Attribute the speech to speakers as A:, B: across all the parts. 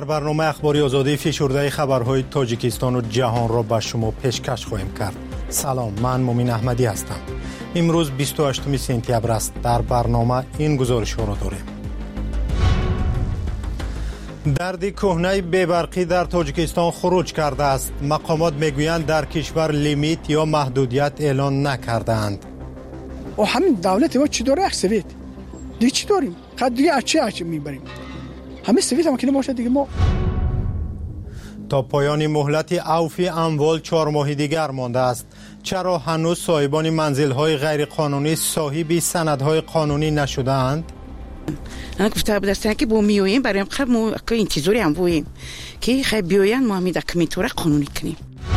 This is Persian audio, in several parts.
A: در برنامه اخباری آزادی فشرده خبرهای تاجیکستان و جهان را به شما پیشکش خواهیم کرد. سلام، من مومین احمدی هستم. امروز 28 سپتامبر است. در برنامه این گزارش ها را داریم. درد کهنه بی‌برقی در تاجیکستان خروج کرده است. مقامات میگویند در کشور لیمیت یا محدودیت اعلان نکردند.
B: و همین دولت ما چی داره؟ سویت دیگه چی داریم؟ خود دیگه چی میبریم؟ همه سویت هم که نباشه دیگه ما.
A: تا پایان مهلت عوفی اموال 4 ماه دیگر مانده است. چرا هنوز صاحبان منزل‌های غیرقانونی صاحب سندهای قانونی نشده‌اند؟
C: انا گفته بودن که با میویم برای خب ما که انتظاری هم بویم که خب بیاین ما همین دکمنتور قانونی کنیم.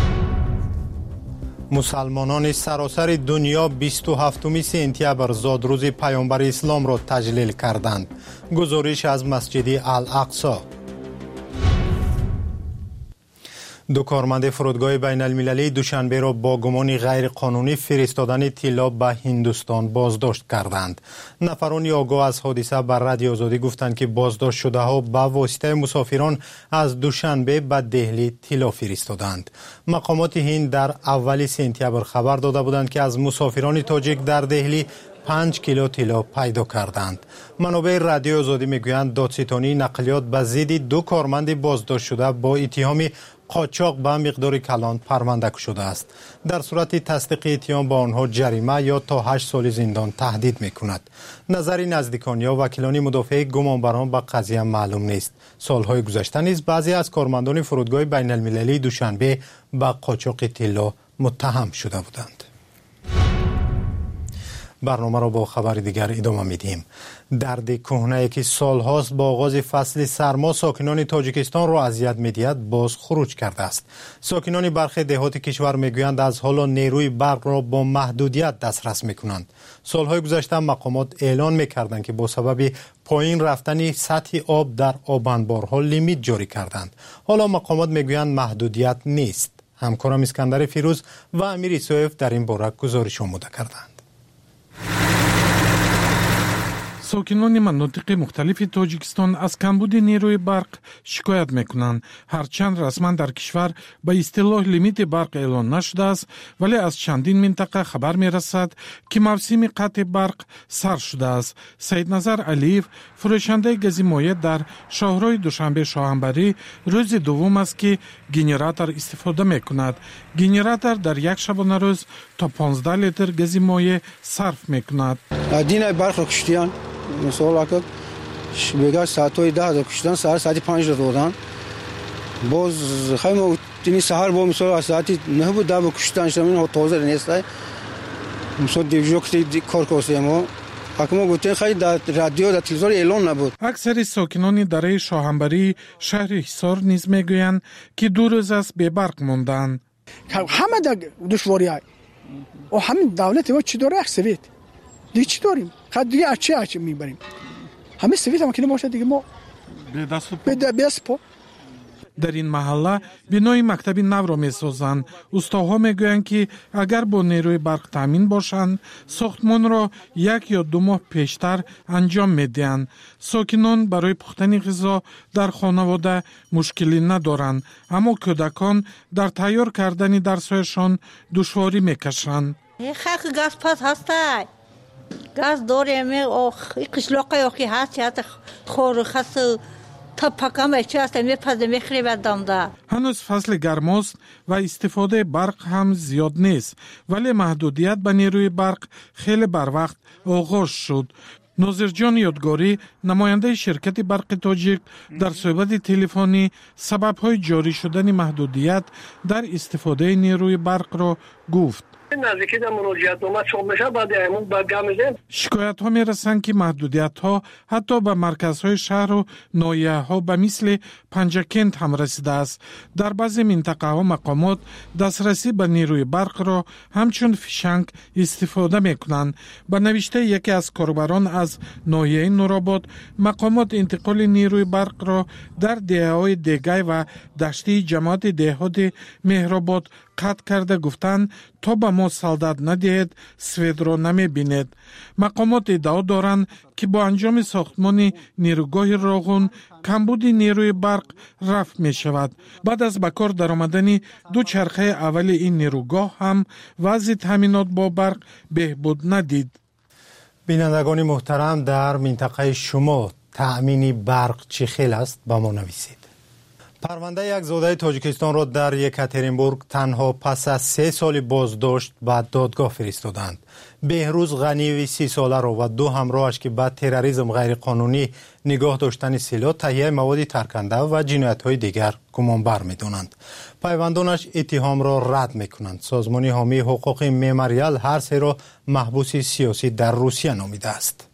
A: مسلمانان سراسر دنیا 27 سپتامبر زادروز پیامبر اسلام را تجلیل کردند. گزارش از مسجد الاقصی. دو کارمند فرودگاه بین المللی دوشنبه را با گمان غیر قانونی فرستادن طلا به هندوستان بازداشت کردند. نفرانی آگاه از حادثه بر رادیو آزادی گفتند که بازداشت شده ها به واسطه مسافران از دوشنبه به دهلی طلا فرستادند. مقامات هند در اول سپتامبر خبر داده بودند که از مسافران تاجیک در دهلی 5 کیلو طلا پیدا کردند. منابع رادیو آزادی میگویند دادستانی نقلیات به ضد دو کارمند بازداشت شده با اتهام قاچاق به مقدار کلان پرونده شده است. در صورت تصدیق اتهام با آنها جریمه یا تا 8 سال زندان تهدید میکند. نظر نزدیکان یا وکیلان مدافع گمانبران به قضیه معلوم نیست. سالهای گذشته نیز بعضی از کارمندان فرودگاه بین المللی دوشنبه به قاچاق طلا متهم شده بودند. برنامه را با خبر دیگر ادامه میدیم. درد کهنه‌ای که سالهاست با آغاز فصل سرما ساکنان تاجیکستان را اذیت می‌دهد باز خروج کرده است. ساکنان برخی دهات کشور میگویند از حالا نیروی برق را با محدودیت دسترس میکنند. سالهای گذشته مقامات اعلان میکردند که با سبب پایین رفتن سطح آب در آبانبارها لیمیت جاری کردند. حالا مقامات میگویند محدودیت نیست. همکارم اسکندر فیروز و امیر سویف در این باره گزارش آماده کردند.
D: ساکنان مناطق مختلف تاجیکستان از کمبود نیروی برق شکایت میکنند. هرچند رسما در کشور به اصطلاح لیمیت برق اعلان نشده است، ولی از چندین منطقه خبر میرسد که موسم قطع برق سر شده است. سید نظر علیف، فروشنده گازی مایع در شاهراه دوشنبه شاهنبری، روز دوم است که گنراتور استفاده میکند. گنراتور در یک شبانه روز تا 15 لیتر گازی مایع صرف میکند.
B: دین برق رو کشتیان مثلا که بگه ساعتای 10 کشتن، ساعت 5 دادن. باز خیلی تینی سحر با مثلا ساعتی 9 بود 10 کشتن شدن تازه نیست. مثلا دیوژوکتی کار کوسته ما حکومت گفته خیلی در رادیو در تلویزیون اعلان نبود.
D: اکثر ساکنان دره شاهنبری شهر حصار نیز میگویند که 2 روز است بی برق ماندند.
B: همه در دشواری‌های و همین دولت ما چی داره؟ سویت دیگه چی داریم؟ خود دیگه چی میبریم؟ همه سویت هم که نباشه دیگه ما به دست پا.
D: در این محله بنای مکتب نو را میسازند. استادها میگویند که اگر با نیروی برق تامین باشند ساختمان را 1 یا 2 ماه پیشتر انجام میدهند. ساکنان برای پختن غذا در خانواده مشکلی ندارند، اما کودکان در تیار کردن درس‌هایشان دشواری میکشند.
E: خاک گاز پس هسته گاز داریم قشلاقی که هست خور خاص تا پکم چه است میپزه میخریبه دامده.
D: هنوز فصل گرماست و استفاده برق هم زیاد نیست، ولی محدودیت به نیروی برق خیلی بر وقت آغاز شد. ناظر جان یادگاری، نماینده شرکت برق تاجیک، در صحبت تلفنی سبب‌های جاری شدن محدودیت در استفاده نیروی برق را گفت.
F: نزدیکی در مناجات نامه چاپ میشه بعد همون برگام میزنیم.
D: شکایت ها میرسند که محدودیت ها حتی به مرکزهای شهر و ناحیه ها به مثل پنجکند هم رسیده است. در بعضی منطقه ها مقامات دسترسی به نیروی برق را همچون فیشنگ استفاده میکنند. به نوشته یکی از کاربران از ناحیه نورآباد، مقامات انتقال نیروی برق را در دهه‌های دیگه و دشتی جماعت دهات مهرآباد قطع کرده گفتند تا به ما سالدت ندهید سوید را نمیبینید. مقامات ادعا دارند که با انجام ساختمان نیروگاه راغون کمبود نیروی برق رفع می شود. بعد از به کار درآمدن دو چرخه اول این نیروگاه هم وضع تامینات با برق بهبود ندید.
A: بینندگان محترم، در منطقه شما تأمین برق چه خیل است؟ با ما نویسید. پرونده یک زاده تاجیکستان را در یکاترینبورگ تنها پس از 3 سال بازداشت به دادگاه فرستادند. بهروز غنیوی 30 ساله را و 2 همراهش که به تروریسم غیرقانونی نگاه داشتن سلاح، تهیه مواد ترکنده و جنایت‌های دیگر گمانبر می‌دانند. پیوندانش اتهام را رد می‌کنند. سازمان حامی حقوق مموریال هر سه را محبوس سیاسی در روسیه نامیده است.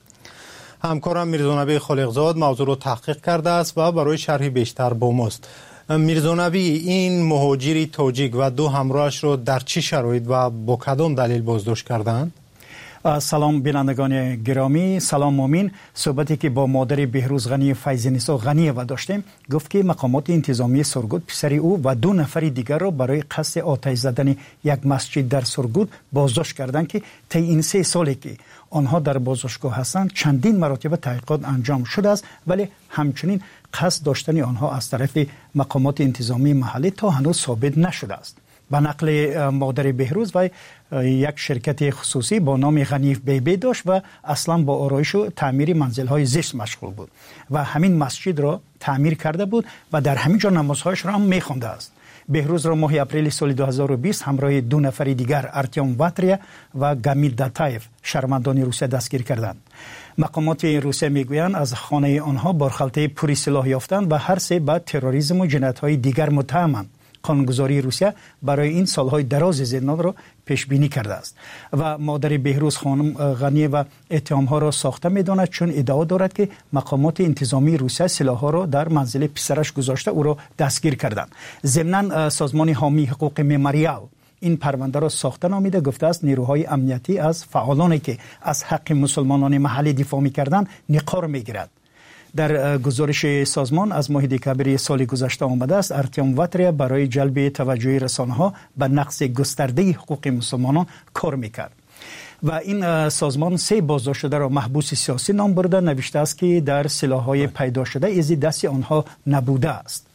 A: همکارم میرزانبی خالقزاد موضوع رو تحقیق کرده است و برای شرح بیشتر با ماست. میرزانبی، این مهاجر تاجیک و 2 همراهش رو در چه شرایط و با کدام دلیل بازداشت کردند؟
G: سلام بینندگان گرامی، سلام مومین. صحبتی که با مادر بهروز غنی فیض‌نسا غنی‌اوا داشتیم گفت که مقامات انتظامی سرگود پسر او و 2 نفر دیگر را برای قصد آتش زدن یک مسجد در سرگود بازداشت کردند که طی این 3 سالی که آنها در بازداشتگاه هستند چندین مراتب تحقیقات انجام شده است، ولی همچنین قصد داشتن آنها از طرف مقامات انتظامی محلی تا هنوز ثابت نشده است. به نقل مادر بهروز و یک شرکت خصوصی با نام غنیف بیبی داشت و اصلا با آرایش و تعمیر منزل‌های زیست مشغول بود و همین مسجد را تعمیر کرده بود و در همین جا نمازهایش را هم می‌خوانده است. بهروز را ماه اپریل سال 2020 همراه 2 نفر دیگر ارتیوم واتریا و گامیل داتایف شهروندان روسیه دستگیر کردند. مقامات روسیه میگویند از خانه آنها بارخلطه پوری سلاح یافتند و هر سه به تروریسم و جنایت‌های دیگر متهمند. قانونگذاری روسیه برای این سالهای دراز زندان را پیش بینی کرده است و مادر بهروز خانم غنی و اتهام‌ها را ساخته می‌داند، چون ادعا دارد که مقامات انتظامی روسیه سلاح‌ها را در منزل پسرش گذاشته او را دستگیر کردند. ضمناً سازمان حامی حقوق مموریال این پرونده را ساخته نامیده گفته است نیروهای امنیتی از فعالانی که از حق مسلمانان محلی دفاع می‌کردند نقار می‌گیرد. در گزارش سازمان از ماه دکامبر سال گذشته آمده است ارتیوم واتریا برای جلب توجه رسانه‌ها به نقض گسترده حقوق مسلمانان کار می‌کرد و این سازمان 3 بازداشت شده را محبوس سیاسی نام برده. نوشته است که در سلاح‌های پیدا شده از دست آنها نبوده است.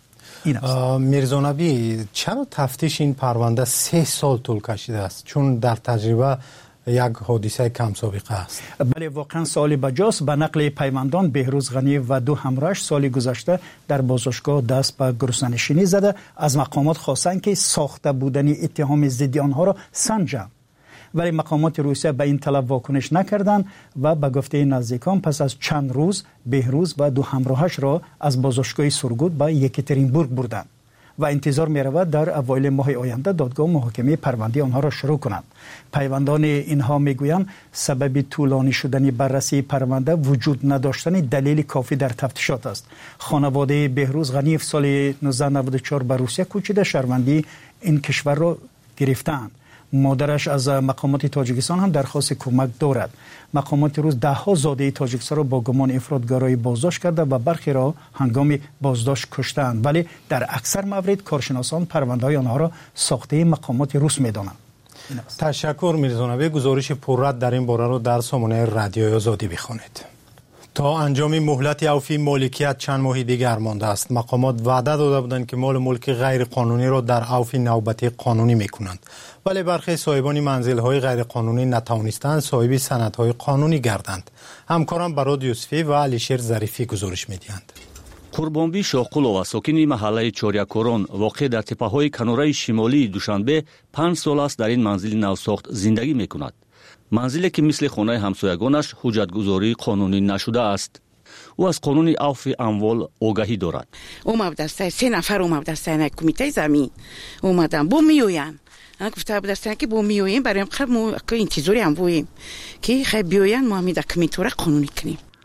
A: میرزانبی، چرا تفتیش این پرونده 3 سال طول کشیده است؟ چون در تجربه یک حادثه کم سابقه است.
G: بله، واقعا سال بجاست. به نقل پیوندان بهروز غنی و 2 همراهش سال گذشته در بازداشتگاه دست به گرسنه‌نشینی زده. از مقامات خواستند که ساخته بودن اتهام ضد آنها را سنجند، ولی مقامات روسیه به این طلب واکنش نکردند و به گفته نزدیکان پس از چند روز بهروز و 2 همراهش را از بازداشتگاه سرگود به یکاترینبورگ بردند و انتظار می رود در اوایل ماه آینده دادگاه محاکمه پرونده آنها را شروع کنند. پیوندان اینها می گویند سبب طولانی شدن بررسی پرونده وجود نداشتن دلیل کافی در تفتیشات است. خانواده بهروز غنی سال 1994 به روسیه کوچیده شهروندی این کشور را گرفتند. مادرش از مقامات تاجیکستان هم درخواست کمک دارد. مقامات روس 10 زاده تاجیکستان را با گمان افراطگرایی بازداشت کرده و برخی را هنگام بازداشت کشتند، ولی در اکثر موارد کارشناسان پرونده‌های آنها را ساخته مقامات روس می‌دانند.
A: تشکر میرزانبی. گزارش پررد در این باره را در سامانه رادیوی آزادی بخوانید. تا انجام مهلت عفو مالکیت چند ماه دیگر مانده است. مقامات وعده داده بودند که مال ملک غیر قانونی را در عفو نوبتی قانونی میکنند، ولی برخی صاحبان منزل‌های غیر قانونی نتوانستند صاحب سندهای قانونی گردند. همکارم براد یوسفی و علیشیر ظریفی گزارش میدهند.
H: قربانبی شاهقولова сокини маҳаллаи Чорякорон воқеъ дар теппаҳои канораи шимолии Душанбе 5 сол аст дар ин манзили навсохт зиндагӣ мекунад. манзиле ки мисли хонаи ҳамсоягонаш ҳуҷҷатгузорӣ қонунӣ нашудааст. ӯ аз қонуни авфи амвол огаҳӣ дорад.
C: омадастан 3 нафар омадастан кумитаи замин омадан бо меоян гуфта будастан ки бо меоем бароям интизори ҳам воем ки хай биёян мо ҳамин документора қонунӣ кунем.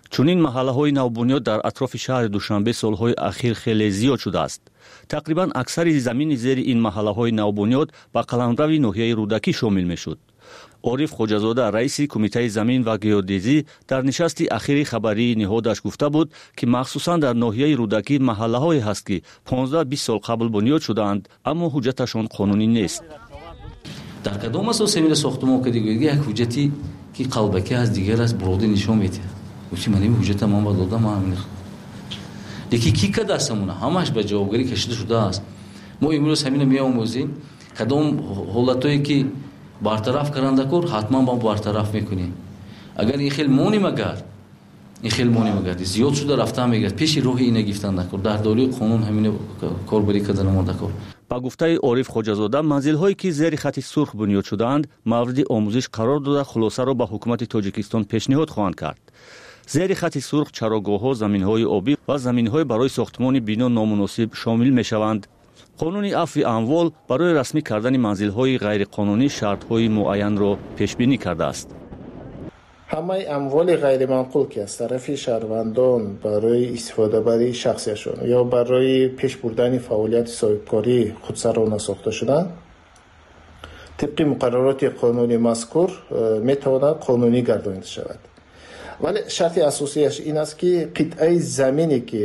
H: чунин маҳаллаҳои навбунёд дар атрофи шаҳри душанбе солҳои ахир хеле зиёд шудааст. тақрибан аксари замини зери ин маҳаллаҳои навбунёд ба қаламрави ноҳияи рудакӣ шомил мешуд. ориф хоҷазода раиси кумитаи замин ва геодезӣ дар нишасти ахири хабарии ниҳодаш гуфта буд ки махсусан дар ноҳияи рудакӣ маҳаллаҳое ҳаст ки 15-20 сол қабл бунёд шудаанд, аммо ҳуҷҷаташон қонунӣ нест.
I: дар кадом асос семира сохтумон ки дигоги як ҳуҷҷати ки қалбаки аз дигар аз буроди нишон медиҳад. гуфти ман ин ҳуҷҷата ман ба додам ҳамин. лекин ки кадастамона ҳамаш ба ҷавобгарӣ кашида шудааст. мо имрӯз ҳамина меомӯзем кадом ҳолатое ки бартараф каранда кор ҳатман ба бартараф мекунем. агар ин хел монемагар зиёд шуда рафтан мегирад пеши роҳи ина гифтан накор дар дории қонун ҳамина корбарӣ карда намода кор.
H: ба гуфтаи ориф хоҷазода манзилҳое ки зери хати сурх бунёд шудаанд мавриди омӯзиш қарор дода хулосаро ба ҳукумати тоҷикистон пешниҳод хоҳанд кард. зери хати сурх чарогоҳҳо, заминҳои обӣ ва заминҳое барои сохтмони бино номуносиб шомил мешаванд. қонуни афви амвол барои расмӣ кардани манзилҳои ғайриқонунӣ шартҳои муайянро пешбинӣ кардааст.
J: ҳамаи амволи ғайриманқул ки аз тарафи шаҳрвандон барои истифодабарии шахсияшон ё барои пеш бурдани фаъолияти соҳибкории худсарона сохта шуданд тибқи муқаррароти қонуни мазкур метавонад қонунӣ гардонида шавад. вале шарти асосияш ин аст ки қитъаи замине ки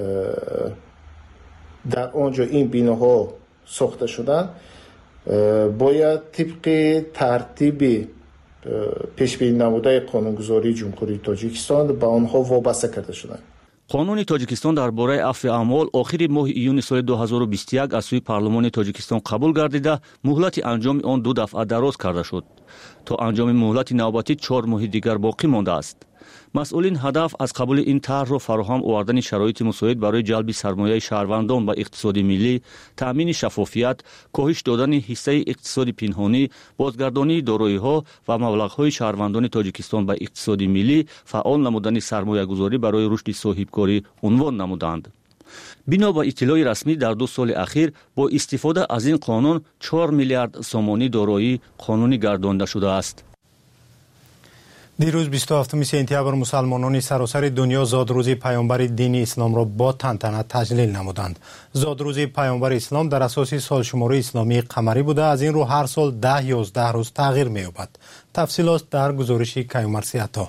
J: дар он ҷо ин биноҳо сохта шуданд бояд тибқи тартиби пешбинӣ намудаи қонунгузории ҷумҳурии тоҷикистон ба онҳо вобаста карда шуданд.
H: қонуни тоҷикистон дар бораи афви амвол охири моҳи июни соли 2021 аз сӯи парлумони тоҷикистон қабул гардида муҳлати анҷоми он 2 дафъа дароз карда шуд. то анҷоми муҳлати навбатӣ 4 моҳи дигар боқӣ мондааст. масъулин ҳадаф аз қабули ин тарҳро фароҳам овардани шароити мусоид барои ҷалби сармояи шаҳрвандон ба иқтисоди миллӣ, таъмини шаффофият, коҳиш додани ҳиссаи иқтисоди пинҳонӣ, бозгардонии дороиҳо ва маблағҳои шаҳрвандони тоҷикистон ба иқтисоди миллӣ, фаъол намудани сармоягузорӣ барои рушди соҳибкорӣ унвон намуданд. бино ба иттилои расмӣ дар 2 соли ахир бо истифода аз ин қонун 4 миллиард сомонӣ дороӣ қонунӣ гардонида шудааст.
A: دیروز 27 سپتامبر مسلمانان سراسر دنیا زادروزی پیامبر دین اسلام را با تنتنه تجلیل نمودند. زادروزی پیامبر اسلام در اساس سالشماری اسلامی قمری بوده، از این رو هر سال 10-11 روز تغییر می‌یابد. تفصیلات در گزارش کیومرثی عطا.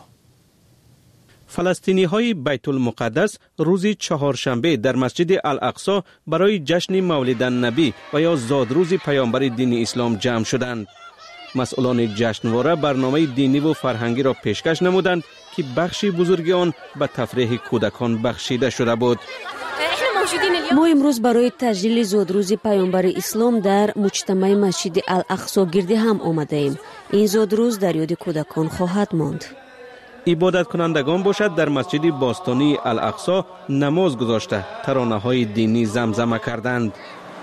K: فلسطینی های بیت المقدس روز چهارشنبه در مسجد الاقصی برای جشن مولد النبی و یا زادروز پیامبر دین اسلام جمع شدند. مسئولان جشنواره برنامه دینی و فرهنگی را پیشکش نمودند که بخشی بزرگ آن به تفریح کودکان بخشیده شده بود.
L: ما امروز برای تجلیل زادروز پیامبر اسلام در مجتمع مسجد الاقصی گرد هم آمده ایم. این زادروز در یاد کودکان خواهد ماند.
K: عبادت کنندگان باشد در مسجد باستانی الاقصی نماز گذاشته ترانه های دینی زمزمه کردند.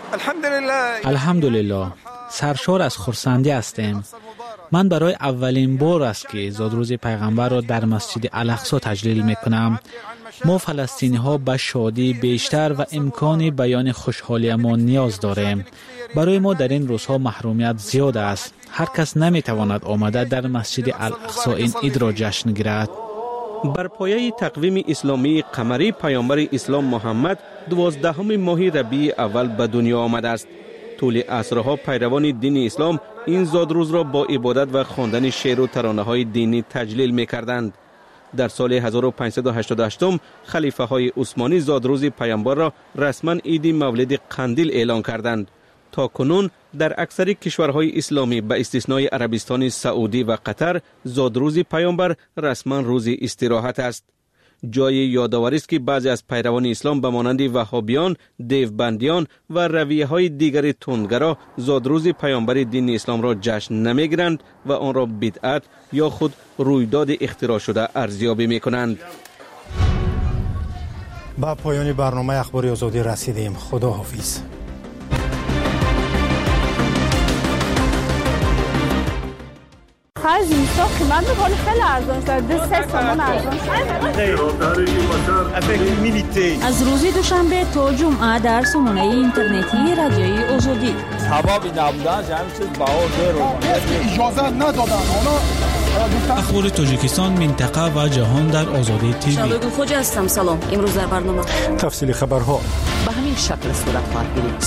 M: الحمدلله سرشار از خرسندی هستیم. من برای اولین بار است که زادروز پیغمبر را در مسجد الاقصی تجلیل میکنم. ما فلسطینی ها به شادی بیشتر و امکان بیان خوشحالی ما نیاز داریم. برای ما در این روزها محرومیت زیاد است. هر کس نمیتواند آمده در مسجد الاقصی این عید را جشن گیرد.
K: بر پایه تقویم اسلامی قمری پیامبر اسلام محمد 12 ماه ربیع اول به دنیا آمده است. طول عصرها پیروان دین اسلام این زادروز را با عبادت و خواندن شعر و ترانه های دینی تجلیل می‌کردند. در سال 1588 خلیفه های عثمانی زادروز پیامبر را رسما عید مولد قندیل اعلان کردند. تا کنون در اکثر کشورهای اسلامی به استثنای عربستان سعودی و قطر زادروز پیامبر رسما روز استراحت است. جای یادآوری است که بعضی از پیروان اسلام به مانند وهابیان، دیوبندیان و رویه‌های دیگر تندگرا زادروز پیامبر دین اسلام را جشن نمی‌گیرند و آن را بدعت یا خود رویداد اختراع شده ارزیابی می‌کنند.
A: با پایان برنامه اخباری آزادی رسیدیم. خداحافظ.
N: هر زمستان قیمت میکنه خیلی ارزان شده 2-3 تومان ارزان شده.
L: از روز دوشنبه تا جمعه در سامانه اینترنتی رادیوی آزادی
O: هوا بی نبودن همین چیز بهار
P: اجازه ندادن.
Q: اخبار تاجیکستان، منطقه و جهان در آزادی تیوی.
L: شادو خوج هستم. سلام. امروز در برنامه
Q: تفصیل خبرها
L: به همین شکل صورت خواهد گرفت.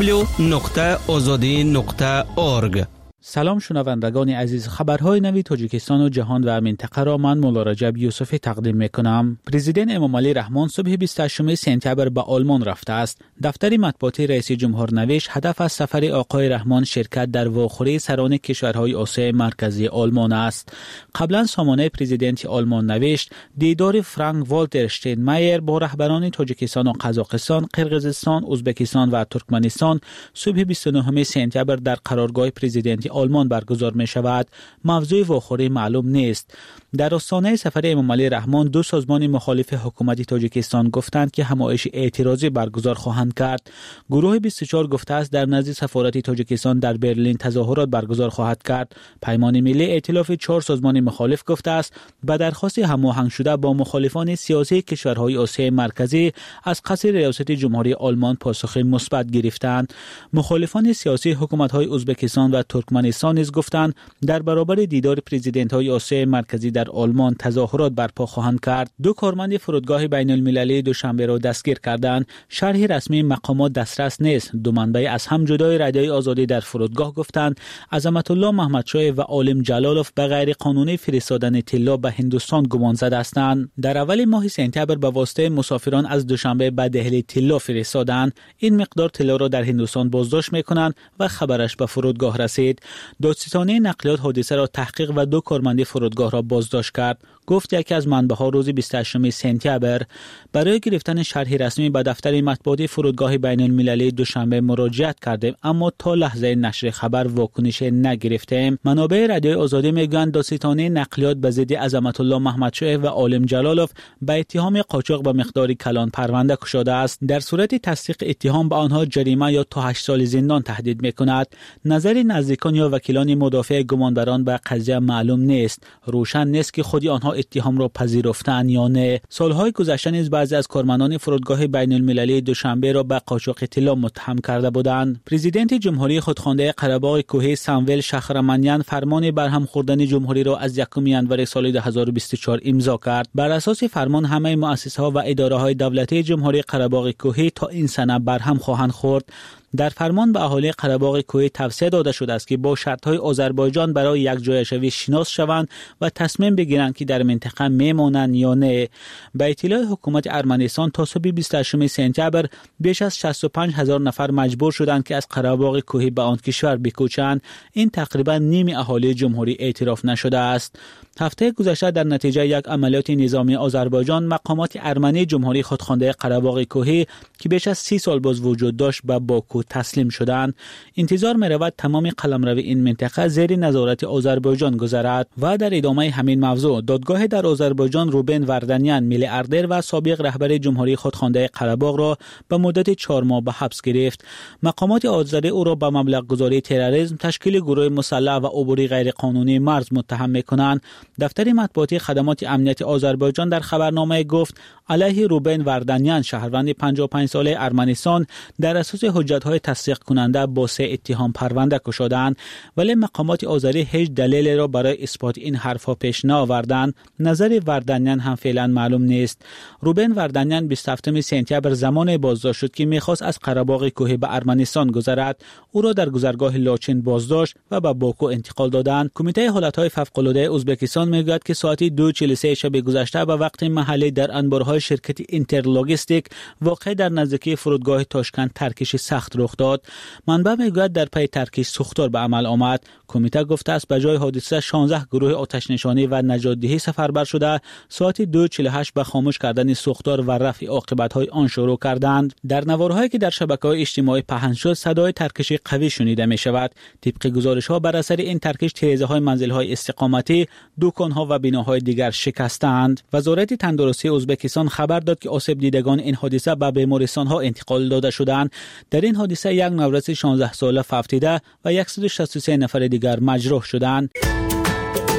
Q: www.azadi.org.
M: سلام شنوندگان عزیز، خبرهای نوی تاجیکستان و جهان و منطقه را من مولا رجب یوسفی تقدیم میکنم. پرزیدنت امام علی رحمان صبح 28 سپتامبر به آلمان رفته است. دفتر مطبوعاتی رئیس جمهور نوشت هدف از سفر آقای رحمان شرکت در واخوری سران کشورهای آسیای مرکزی آلمان است. قبلا سامانه پرزیدنت آلمان نوشت دیدار فرانک والتر اشتاینمایر با رهبران تاجیکستان و قزاقستان، قرقیزستان، ازبکستان و ترکمنستان صبح 29 سپتامبر در قرارگاه پرزیدنت آلمان برگزار می شود. موضوع واخوری معلوم نیست. در آستانه سفر امام علی رحمان دو سازمان مخالف حکومت تاجیکستان گفتند که همایش اعتراضی برگزار خواهند کرد. گروه 24 گفته است در نزد سفارت تاجیکستان در برلین تظاهرات برگزار خواهد کرد. پیمان ملی ائتلاف 4 سازمان مخالف گفته است به درخواست هماهنگ شده با مخالفان سیاسی کشورهای آسیای مرکزی از قصر ریاست جمهوری آلمان پاسخ مثبت گرفتند. مخالفان سیاسی حکومت‌های ازبکستان و ترکمنستان نیز گفتند در برابر دیدار پرزیدنت‌های آسیای مرکزی در آلمان تظاهرات برپا خواهند کرد. دو کارمند فرودگاه بین المللی دوشنبه را دستگیر کردند. شرح رسمی مقامات دسترس نیست. دو منبع از هم جدای رادیوی آزادی در فرودگاه گفتند عظمت الله محمدشاه و عالم جلالوف به غیر قانونی فرستادن طلا به هندوستان گمانزد هستند. در اول ماه سپتامبر به واسطه مسافران از دوشنبه به دهلی طلا فرستادند. این مقدار طلا را در هندوستان بازداشت می‌کنند و خبرش به فرودگاه رسید. دادستانی نقلیات حادثه را تحقیق و دو کارمند فرودگاه را بازداشت کرد. گفت یکی از منبع‌ها روز 28 سپتامبر برای گرفتن شرح رسمی به دفتر مطبوعاتی فرودگاه بین المللی دوشنبه مراجعت کردیم، اما تا لحظه نشر خبر واکنش نگرفتیم. منابع رادیوی آزادی میگویند دادستانی نقلیات به ضد عظمت الله محمدشاه و عالم جلالوف به اتهام قاچاق به مقدار کلان پرونده گشوده است. در صورت تصدیق اتهام به آنها جریمه یا تا 8 سال زندان تهدید میکند. نظر نزدیکان یا وکیلان مدافع گمانبران به قضیه معلوم نیست. روشن نیست که خود آنها اتهام را پذیرفتند یا نه. سالهای گذشته نیز بعضی از کارمندان فرودگاه بین المللی دوشنبه را به قاچاق طلا متهم کرده بودند. پرزیدنت جمهوری خودخوانده قره‌باغ کوهی ساموئل شاخرمانیان فرمان برهم خوردن جمهوری را از 1 ینور سال 2024 امضا کرد. بر اساس فرمان همه مؤسسه‌ها و اداره‌های دولتی جمهوری قره‌باغ کوهی تا این سنه برهم خواهند خورد. در فرمان به اهالی قره‌باغ کوهی توصیه داده شده است که با شرط‌های آذربایجان برای یک جایشوی شناس شوند و تصمیم بگیرند که در منطقه میمانند یا نه. به اطلاع حکومت ارمنستان تا صبح 28 سپتامبر بیش از 65,000 نفر مجبور شدند که از قره‌باغ کوهی به آن کشور بکوچند. این تقریبا نیم اهالی جمهوری اعتراف نشده است. هفته گذشته در نتیجه یک عملیات نظامی آذربایجان مقامات ارمنی جمهوری خودخوانده قره‌باغ کوهی که بیش از 30 سال باز وجود داشت به باکو تسلیم شدند. انتظار می‌رود تمام قلمرو این منطقه زیر نظارت آذربایجان گذرد. و در ادامه همین موضوع دادگاه در آذربایجان روبن وردانیان میلیاردر و سابق رهبر جمهوری خودخوانده قره‌باغ را به مدت 4 ماه به حبس گرفت. مقامات آذری او را به مبلغ گذاری تروریسم، تشکیل گروه مسلح و عبوری غیرقانونی مرز متهم می‌کنند. دفتر مطبوعاتی خدمات امنیت آذربایجان در خبرنامه گفت علیه روبن وردانیان شهروند 55 ساله ارمنستان در اساس حجت‌های تصدیق کننده با 3 اتهام پرونده گشودند، ولی مقامات آذری هیچ دلیلی را برای اثبات این حرف‌ها پیش نآوردند. نظر وردانیان هم فعلا معلوم نیست. روبن وردانیان 27 سپتامبر زمان بازداشت شد که می‌خواست از قره‌باغ کوهی به ارمنستان گذرد. او را در گذرگاه لاچین بازداشت و به باکو انتقال دادند. کمیته حالت‌های فوق‌العاده ازبکستان میگوید که ساعت 2:43 شب گذشته به وقت محلی در انبارهای شرکت اینترلاگیستیک واقع در نزدیکی فرودگاه تاشکند ترکش سخت رخ داد. منبع میگوید در پی ترکش سوختار به عمل آمد. کمیته گفته است به جای حادثه 16 گروه آتش نشانی و نجات دهی سفربر شده ساعت 2:48 به خاموش کردن سوختار و رفع عاقبت‌های آن شروع کردند. در نوارهایی که در شبکه‌های اجتماعی پخش شد صدای ترکش قوی شنیده می شود. طبق گزارش‌ها بر اثر این ترکش تیره‌های منزل‌های استقامتی، دکان‌ها و بناهای دیگر شکستند. وزارت تندرستی ازبکستان خبر داد که آسیب دیدگان این حادثه به بیمارستان‌ها انتقال داده شدند. در این حادثه یک نوزاد 16 ساله فوت دیده و 163 نفر دیگر مجروح شدند.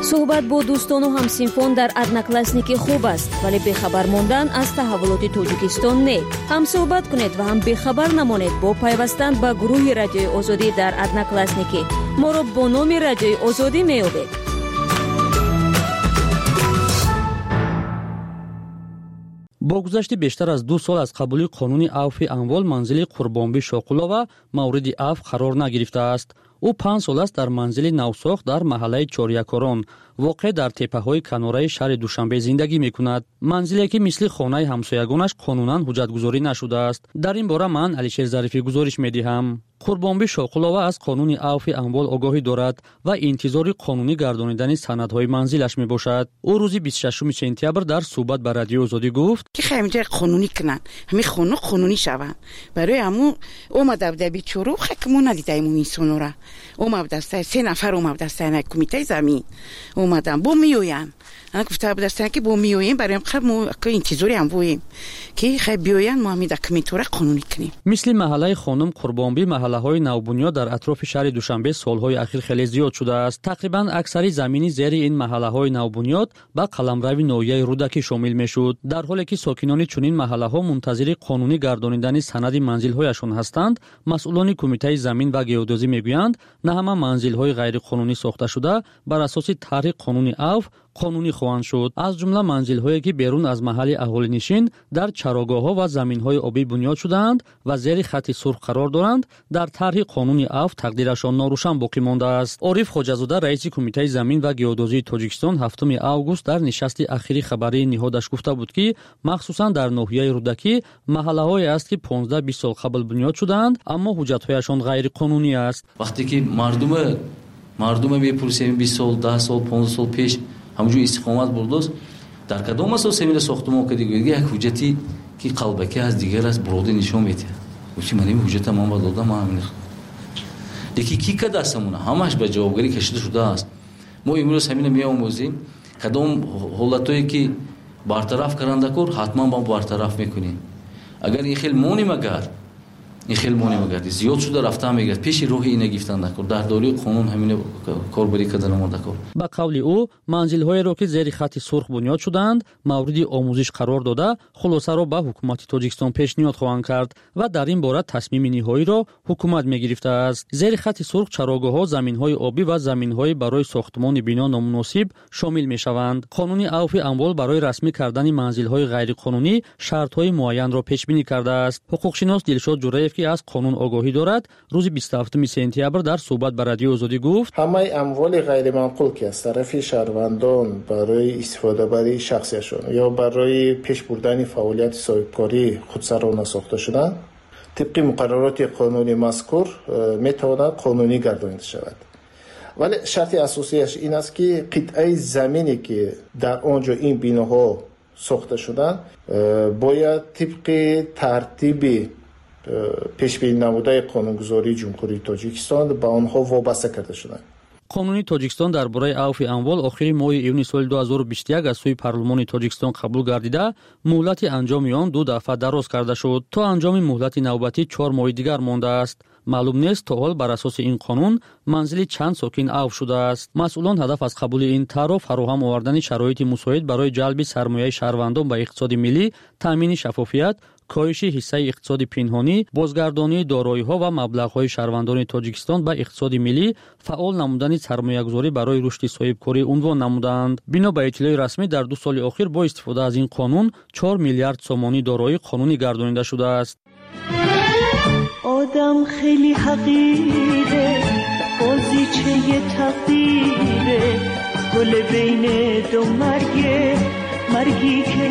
L: صحبت با دوستان و همسینفان در ادناکلاسنیکی خوب است، ولی بخبر ماندن از تحولات تاجیکستان نه. هم صحبت کنید و هم بخبر نمانید با پیوستن به گروه رادیوی آزادی در ادناکلاسنیکی. ما را با نام رادیوی آزادی می‌یابید.
H: با گذشت بیشتر از 2 سال از قبولی قانون عفو اموال، منزل قربانبی شوقولова مورد عفو قرار نگرفته است. او 5 سال است در منزل نوساخت در محله چوریاکورون واقع در تپه‌های کناره شهر دوشنبه زندگی می‌کند. منزلی که مثل خانه همسایگانش قانوناً حجت‌گذاری نشده است. در این باره من علیشیر ظریفی گزارش می‌دهم. قربانبی شوقولова از قانون عفو اموال آگاهی دارد و انتظار قانونی گردانیدن سندهای منزلش میباشد. او روز 26 سپتامبر در صحبت با رادیو آزادی گفت
C: که خیلی قانونی کنن، همین خانه قانونی شون. برای همون اومد در بیچارو خکمون ندیدیم این سونو را. اومد دسته 3 نفر اومد دسته کمیته زمین اومدن با میوین. انا گفتم دسته که با میوین برای ما که انتظاری هم بودیم که خیلی بیاین ما همین کمیته قانونی کنیم.
H: مثل محله خانم قربانبی محله‌های نوبنیاد در اطراف شهر دوشنبه سال‌های اخیر خیلی زیاد شده است. تقریباً اکثر زمینی زیر این محله‌های نوبنیاد با قلمروی نویه رودکی شامل می‌شد، در حالی که ساکنان چنین محله‌ها منتظر قانونی گردانیدن سند منزل‌هایشان هستند. مسئولان کمیته زمین و گئودزی می‌گویند نه همه منزل‌های غیر قانونی ساخته شده بر اساس طرح قانونی عفو قانونی خواهند شد. از جمله منزل‌هایی که بیرون از محل اهالی‌نشین در چراگاه‌ها و زمین‌های آبی بنیاد شده‌اند و زیر خط سرخ قرار دارند، در طرح قانونی عفو تقدیرشان ناروشن باقی مانده است. عارف خواجه‌زاده رئیس کمیته زمین و گئودزی تاجیکستان 7 آگوست در نشست اخیری خبری نهادش گفته بود که مخصوصا در ناحیه رودکی محله‌هایی است که 15-20 سال قبل بنیاد شده‌اند اما حجت‌هایشان غیر قانونی است.
I: وقتی که مردم میپرسیم 20 سال 10 سال 15 سال پیش همونجور استقامت بردوست در کدام اساس سمیر ساختمان که دیگه یک حجتی که قلبکی از دیگر از بروده نشون میده. گفتی من این حجت ما دادم ما همین. دیگه کی که دستمونه همش به جوابگیری کشیده شده است. ما امروز همین میآموزیم کدام حالتایی که برطرف کننده کور حتما با برطرف میکنیم. اگر این خیلی مونی زیاد شده رفته میگه پیش روح اینه گفتن نکن در دوری قانون همین کاربری کردن آماده کن.
H: با قول او منزل‌های را که زیر خط سرخ بنیاد شدند مورد آموزش قرار داده خلاصه را به حکومت تاجیکستان پیشنهاد خواهند کرد و در این باره تصمیم نهایی را حکومت میگرفته است. زیر خط سرخ چراگاه‌ها، زمین‌های آبی و زمین‌های برای ساختمان بنا نامناسب شامل میشوند. قانون عفو اموال برای رسمی کردن منزل‌های غیر قانونی شرط‌های معین را پیش بینی کرده است. حقوقشناس دلشاد جوریف که از قانون آگاهی دارد روز 27 سپتامبر در صحبت با رادیو آزادی گفت
J: همه اموال غیر منقول که از طرف شهروندان برای استفاده برای شخصیشان یا برای پیش بردن فعالیت صاحبکاری خودسرانه ساخته شدن طبق مقررات قانونی مذکور میتواند قانونی گردانیده شود. ولی شرط اساسیش این است که قطعه زمینی که در آنجا این بناها ساخته شدن باید طبق ترتیب پیش بینی نموده قانونگذاری جمهوری تاجیکستان به آنها وابسته کرده شدند.
H: قانون تاجیکستان درباره عفو اموال آخر ماه ایون سال 2021 از سوی پارلمان تاجیکستان قبول گردیده مهلت انجام آن 2 دفعه دراز کرده شد تا انجام مهلت نوبتی 4 ماه دیگر مانده است. معلوم نیست تا حال بر اساس این قانون منزل چند ساکن عفو شده است. مسئولان هدف از قبول این طرح فراهم آوردن شرایط مساعد برای جلب سرمایه شهروندان به اقتصاد ملی، تامین شفافیت، کاهش حصه اقتصاد پنهانی، بازگردانی دارایی‌ها و مبلغ‌های شهروندان تاجیکستان به اقتصاد ملی، فعال نمودن سرمایه‌گذاری برای رشد صاحبکاری عنوان نمودند. بنا به اطلاع رسمی در 2 سال اخیر با استفاده از این قانون 4 میلیارد سومانی دارایی قانونی گردانیده شده است.
R: آدم خیلی حقیره، بازیچه تقدیره، گل بین دو مرگی که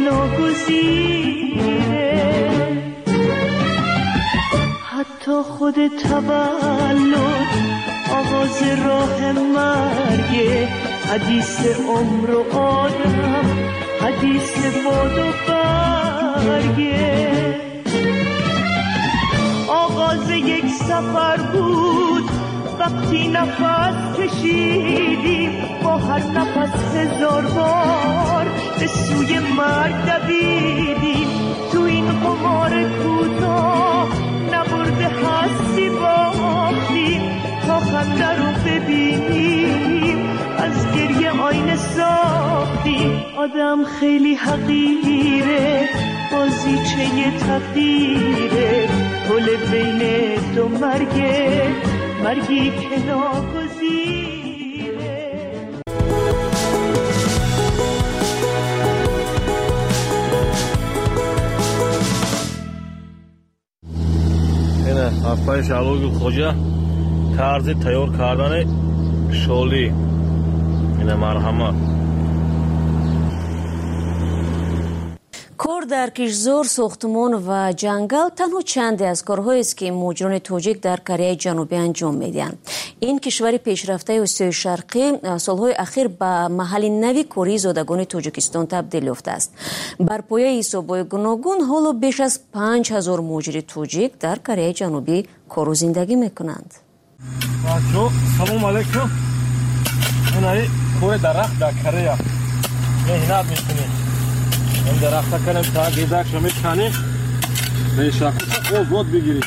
R: ناگزیره. حتی خود تولد آغاز راه مرگه، حدیث عمر و آدم، حدیث باد و برگه. آغاز یک سفر بود وقتی نفس کشیدیم، با هر نفس 1000 بار به سوی مرگ دویدیم. تو این قمار کوتاه نبرده هستی باختیم، تا خنده رو ببینیم از گریه آینه آدم خیلی حقیره، بازیچه تقدیره، پل بین دو مرگی که ناگزیره.
S: اینه هفته شلوی خوجه طرز تیار کردن شالی. اینه مرحمت.
L: کار در کشزار، ساختمان و جنگل تنها چندی از کارهایی است که مهاجران تاجیک در کره جنوبی انجام میدهند. این کشور پیشرفته آسیای شرقی سالهای اخیر به محل نوی کاری زادگان تاجیکستان تبدیل یافته است. بر پایه حسابهای گوناگون حالا بیش از 5000 مهاجر تاجیک در کره جنوبی کار و زندگی میکنند.
S: سلام علیکم. این کار درخت در کره مهنت میکنیم. این درخت کنیم تا گیزک شما کنیم به شخص خود بگیرید.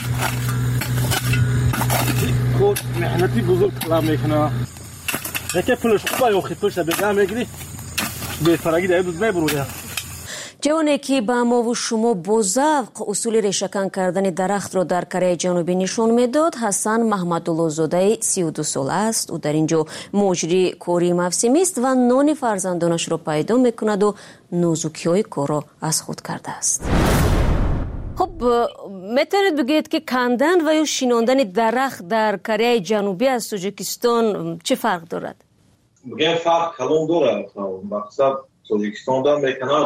S: خود مهنتی بزرگ طلب میکنه. یکی پولش خوبه یا خیلی پولش بگم میگیری بهترگی در بود میبروده.
L: جوانی که به ما و شما با ذوق اصول ریشه‌کن کردن درخت را در کره جنوبی نشان میداد حسن محمدالله زاده 32 ساله است. او در اینجا مجری کاری موسمی است و نان فرزندانش را پیدا میکند و نازکی‌های کار را از خود کرده است. خب میتونید بگید که کندن و یا شیناندن درخت در کره جنوبی از تاجیکستان چه فرق دارد؟
T: بگم فرق کلان دارد. مقصد تاجیکستان میکنه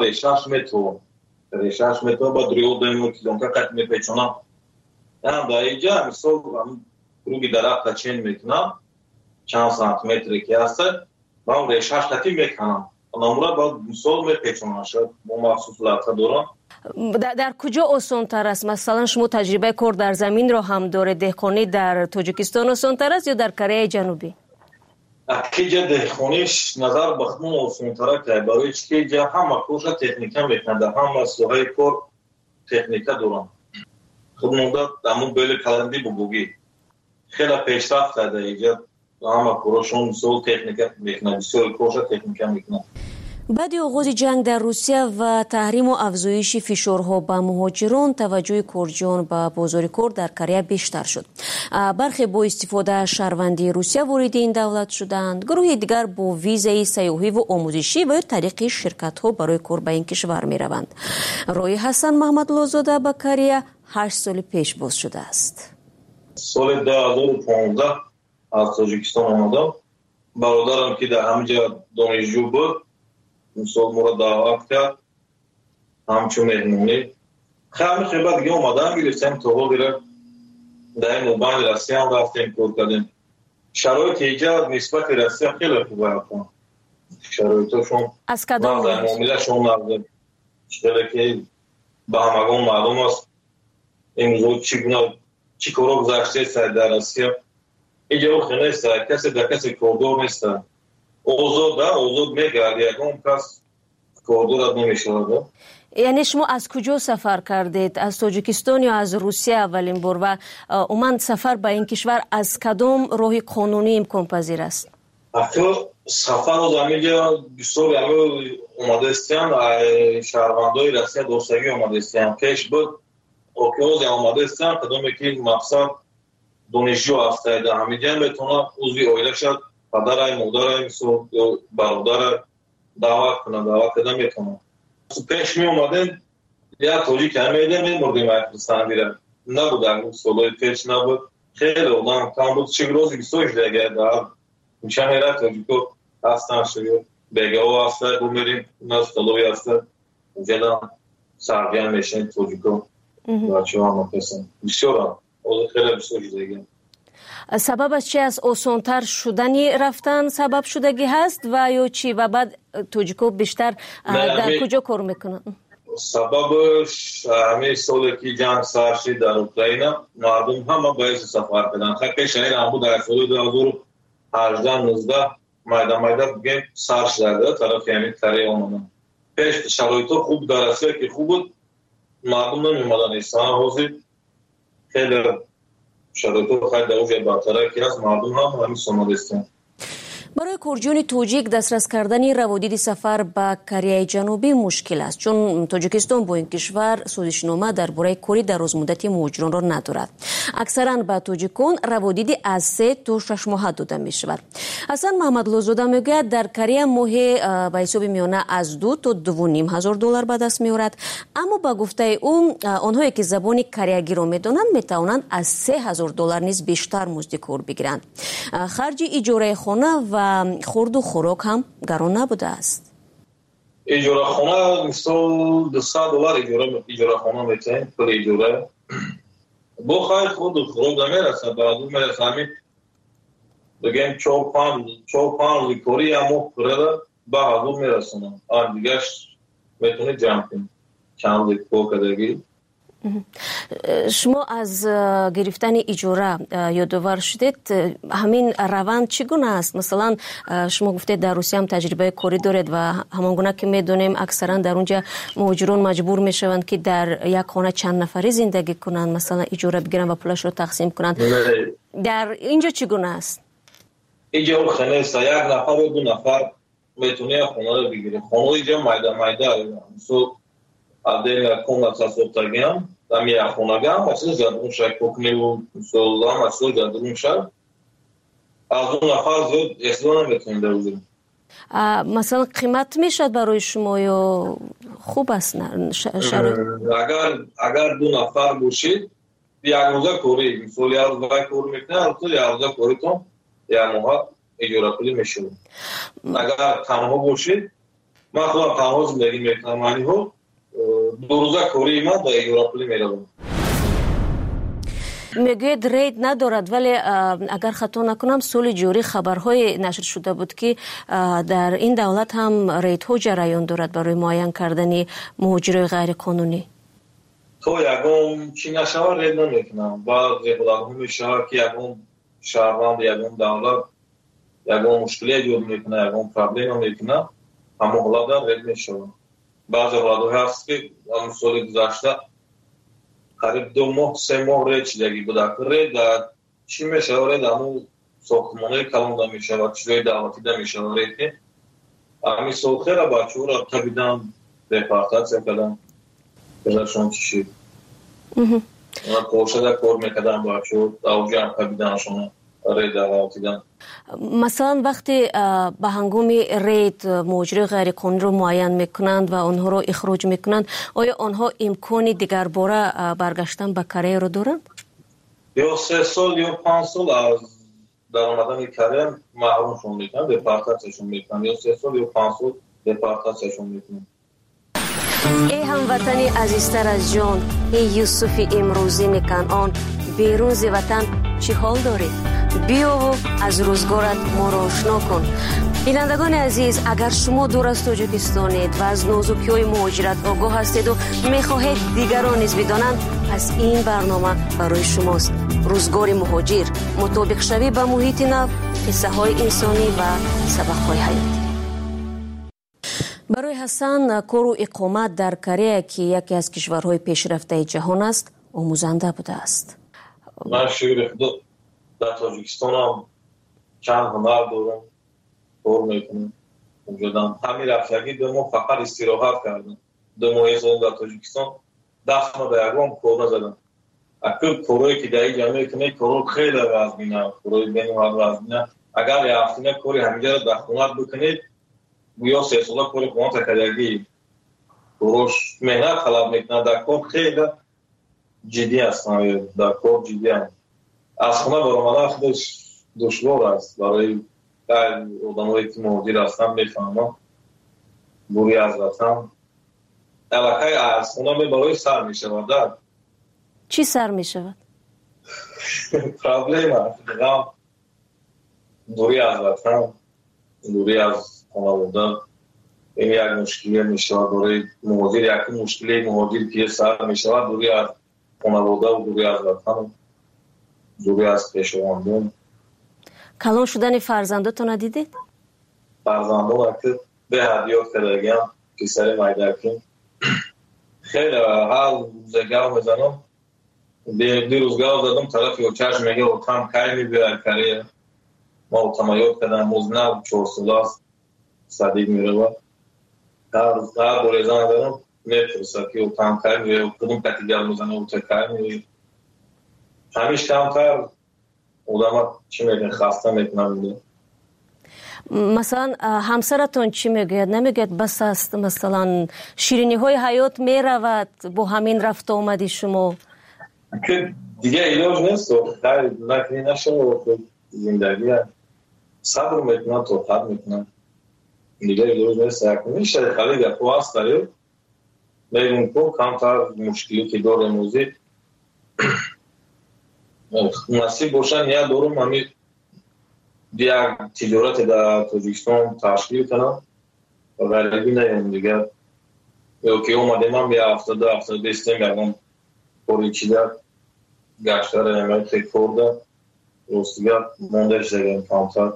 T: ریشش متر با 3 کیلومتر قد میپیچونه. هم در اینجا مثال روی درخت چین میکنم چند سانتی متری که هست و اون ریشش قطعی میکنم نمورا با مثال میپیچونه شد با مخصوص لطه دارم.
L: در کجا آسان‌تر است؟ مثلا شما تجربه کار در زمین را هم داره، دهقانی در تاجیکستان آسان‌تر است یا در کره جنوبی؟
T: که جا دهخونیش نظر بخمون آسان‌تره که برای که جا همه کارش تکنیکا میکنده، همه سوهای کار تکنیکا دارن. خود مونده همون بیل کلندی بگوگی خیلی پیشرفت کرده اینجا همه کارشون سوال تکنیکا میکنه، بسیار کارش تکنیکا میکنه.
L: بعد آغاز جنگ در روسیه و تحریم و افزایش فشارها به مهاجران، توجه کارجان به بازار کار در کره بیشتر شد. برخی با استفاده از شهروندی روسیه وارد این دولت شدند، گروه دیگر با ویزای سیاحی و آموزشی و طریق شرکت‌ها برای کار به این کشور می‌روند. رای حسن محمدالله زاده به کره 8 سال پیش باز شده است.
T: سال 2015 از تاجیکستان آمدم. برادرم که در همینجا دانشجو بود مثال مرا دعوت کرد همچون مهمونی خیلی بعد دیگه اومدم گرفتیم تا حال دیره در این موبایل روسیه هم رفتیم کار کردیم. شرایط ایجاد نسبت روسیه خیلی خوبه هستم. شرایطشون
L: از کدام
T: معاملهشون نقدیم خیلی که به همگان معلوم است امروز چی کارا گذشته سر در روسیه اینجا خیلی نیست، کسی در کسی کاردار نیست، آزاد میگرد یکم کس کاردار نمیشود.
L: یعنی شما از کجا سفر کردید؟ از تاجیکستان یا از روسیه اولین بار و اومد سفر به این کشور از کدام راه قانونی امکان پذیر است؟
T: سفر از همینجا بسیار اومده استیم شهروندای روسیه دوستگی اومده استیم پیش بود اوکیوز اومده استیم کدومی که مقصد دانشجو هسته در همینجا میتونه عضوی آیله شد پدر مادر برادر دعوت کنه میتونه. پیش می اومدن یا تاجیک همیده میمردیم افغانستان بیره نبود سالای پیش نبود خیلی اولان کم بود چه روزی بسوش دیگه در میشن هیره تاجیکو هستن شدید بگه ها هسته بمیریم نستالوی هسته جدا سرگیان میشن تاجیکو بچه ها مپسن بسیار هم خیلی بسوش دیگه.
L: سببش چی از آسانتر شدنی رفتن سبب شدگی هست و یا چی و بعد توجیکو بیشتر در کجا کار میکنن؟
T: سببش همه سالی که جنگ سر شد در اوکراین مردم همه باید سفر کردن. خیلی پیش این هم بود در سال 2018-19 مایده بگیم سر شده طرف یعنی کره آمدن. پیش شرایط خوب در روسیه که خوب بود مردم نمیمدن ایستان حوضی خیلی شرایط خیلی در اوجه برطره که هست مردم هم همین سومد استن.
L: برای کرجیان توجیک دسترس کردن روادید سفر به کره جنوبی مشکل است، چون تاجیکستان با این کشور سودشنامه درباره کاری درازمدتی مهاجران را ندارد. اکثرا به تاجیکان روادیدی از 3 تا 6 ماه داده می شود. حسن محمد لوزاده میگوید در کره ماه به حساب میانه از 2 تا 2.5 هزار دلار به دست میآورد، اما با گفته او آنهایی که زبان کره‌ای را میدانند میتوانند از 3,000 دلار نیز بیشتر مزد کار بگیرند. خرج اجاره خانه و خورد و خوراک هم گران نبوده است.
T: اجاره خانه مثلا 200 دلار اجاره خانه میتونید پر اجاره با خواهد خورد و خوراک نمیرسه. بعد اون میرسه همین بگیم 4-5 لیکوری همون پره به حضور میرسونم. آن دیگرش میتونید جمع کنید چند لیکور کدگی.
L: شما از گرفتن اجاره یادآور شدید، همین روند چگونه است؟ مثلا شما گفتید در روسیه هم تجربه کاری دارید و همانگونه که میدونیم اکثرا در اونجا مهاجران مجبور میشوند که در یک خانه چند نفری زندگی کنند، مثلا اجاره بگیرن و پولش رو تقسیم کنند. در اینجا چگونه است؟
T: اینجا خانه است، یک نفر و 2 نفر میتونه خانه رو بگیره. خانه اینجا مایده عدل комната с обтагием, там я хонагам, а сез задумша кокневу солам, а сез задумша. از اون نفر زود اصلا نمیتونیم بروزیم.
L: مثلا قیمت میشد برای شما یا خوب است؟
T: اگر 2 نفر باشید یک روزه کوری، مثلا یک روزه کور میکنه، تو یک روزه کوریتون یک ماه اجاره پولی میشود. اگر تنها باشید، من خودم تنها زندگی میکنم، معنی ها 2 روزه کوری من با اجاره پولی میروم.
L: میگوید رید ندارد، ولی اگر خطا نکنم سال جاری خبرهای نشر شده بود که در این دولت هم ریدها جریان دارد برای معین کردن مهاجرای غیر قانونی.
T: تو یکم چی نشود رید نمیکنم، بعد خودم میشه که یکم شهروند یکم دولت یکم مشکلی ایجاد میکنه، یکم پرابلم میکنه، اما حالا رید میشه. بعضی حالات هست که سال گذشته قریب 2 ماه 3 ماه رید چیزی بوده که رید چی میشه رید همون ساختمانه کلان دا میشه و چیزای دعوتی دا میشه رید که همی سوخه را بچه ها را تبیدن دپارتاسیا کردن بزرشون چیشید اونا کوشه دا کور میکردن بچه ها اوجه هم تبیدنشون رید دعوتی دن.
L: مثلا وقتی به هنگام رید مهاجر غیر قانونی رو معین میکنند و آنها رو اخراج میکنند، آیا آنها امکانی دیگر باره برگشتن به کره رو دارند؟
T: یا 3 سال یا 5 سال از در آمدن کره محرومشون میکنند، دپارتاسیشون میکنند، یا 3 سال یا 5 سال دپارتاسیشون میکنند.
L: ای هموطنی عزیزتر از جان، ای یوسف امروزی کنعان، بیرون ز وطن چی حال دارید؟ بیا و از روزگارت ما را آشنا کن. بینندگان عزیز، اگر شما دور از تاجیکستانید و از نازکی‌های مهاجرت آگاه هستید و می‌خواهید دیگران نیز بدانند، پس این برنامه برای شماست. روزگار مهاجر، مطابق شوی به محیط نو، قصه‌های انسانی و سبق‌های حیاتی. برای حسن کار و اقامت در کره که یکی از کشورهای پیشرفته جهان است، آموزنده بوده است.
T: من شکر خدا در تاجیکستان هم چند هنر دارم، کار میکنم. همین رفتگی 2 ماه فقط استراحت کردم. 2 ماه سال در تاجیکستان دست ما به اقوام کار نزدم. اکل کارهایی که در اینجا میکنه کارها خیلی وزمینه، کارهای بین‌المللی وزمینه. اگر یه هفتینه کاری همینجا رو در خونت بکنید یا 3 ساله کاری خونت کردگی کارش مهنت طلب میکنه، در کار خیلی جدی هستن، در کار جدی هستن. از خونه برآمدن خودش دشوار است برای آدمایی که مهاجر هستن. میفهمم دوری از وطن الکه از خونه برای سر میشود.
L: چی سر میشود؟
T: پرابلم است، دوری از وطن، دوری از خانواده. این یک مشکلی میشود برای مهاجر. یک مشکلی مهاجر که سر میشود دوری از خانواده و دوری از وطن، دوری از پیشواندون.
L: کلان شدن فرزندتون دیدید؟
T: فرزندان که به هدیات کردگیم که سر مایدکیم خیلی حال روزگاه میزنم. دی روزگاه زدم طرف یا چشم میگه و تام کاری میبیرد کریه ما تمایل کردن مزنه 4 ساله است صدیق میره هر بولیزه ندارم میپرسه که او کم کاری و کدوم کتیگر مزنه او تکر میره همیش کمتر آدم چی میگن خسته میکنم.
L: مثلا همسرتون چی میگوید؟ نمیگوید بس است مثلا شیرینی های حیات میرود با همین رفت آمدی شما؟
T: که دیگه ایلاج نیست خیلی نکنی نشه زندگی صبر میکنن توقت میکنن دیگه ایلاج نیست میشه خیلی گفت هست داریم میگون که کمتر مشکلی که داره موزی نصیب باشن یا دارم همی یک تجارت در تاجیکستان تشکیل کنم و غریبی نیم دیگه که اومده من بیا 70 بیستیم گردم پوری چیده گشته را نمید خیلی کرده روستیگر موندهش دیگه کمتر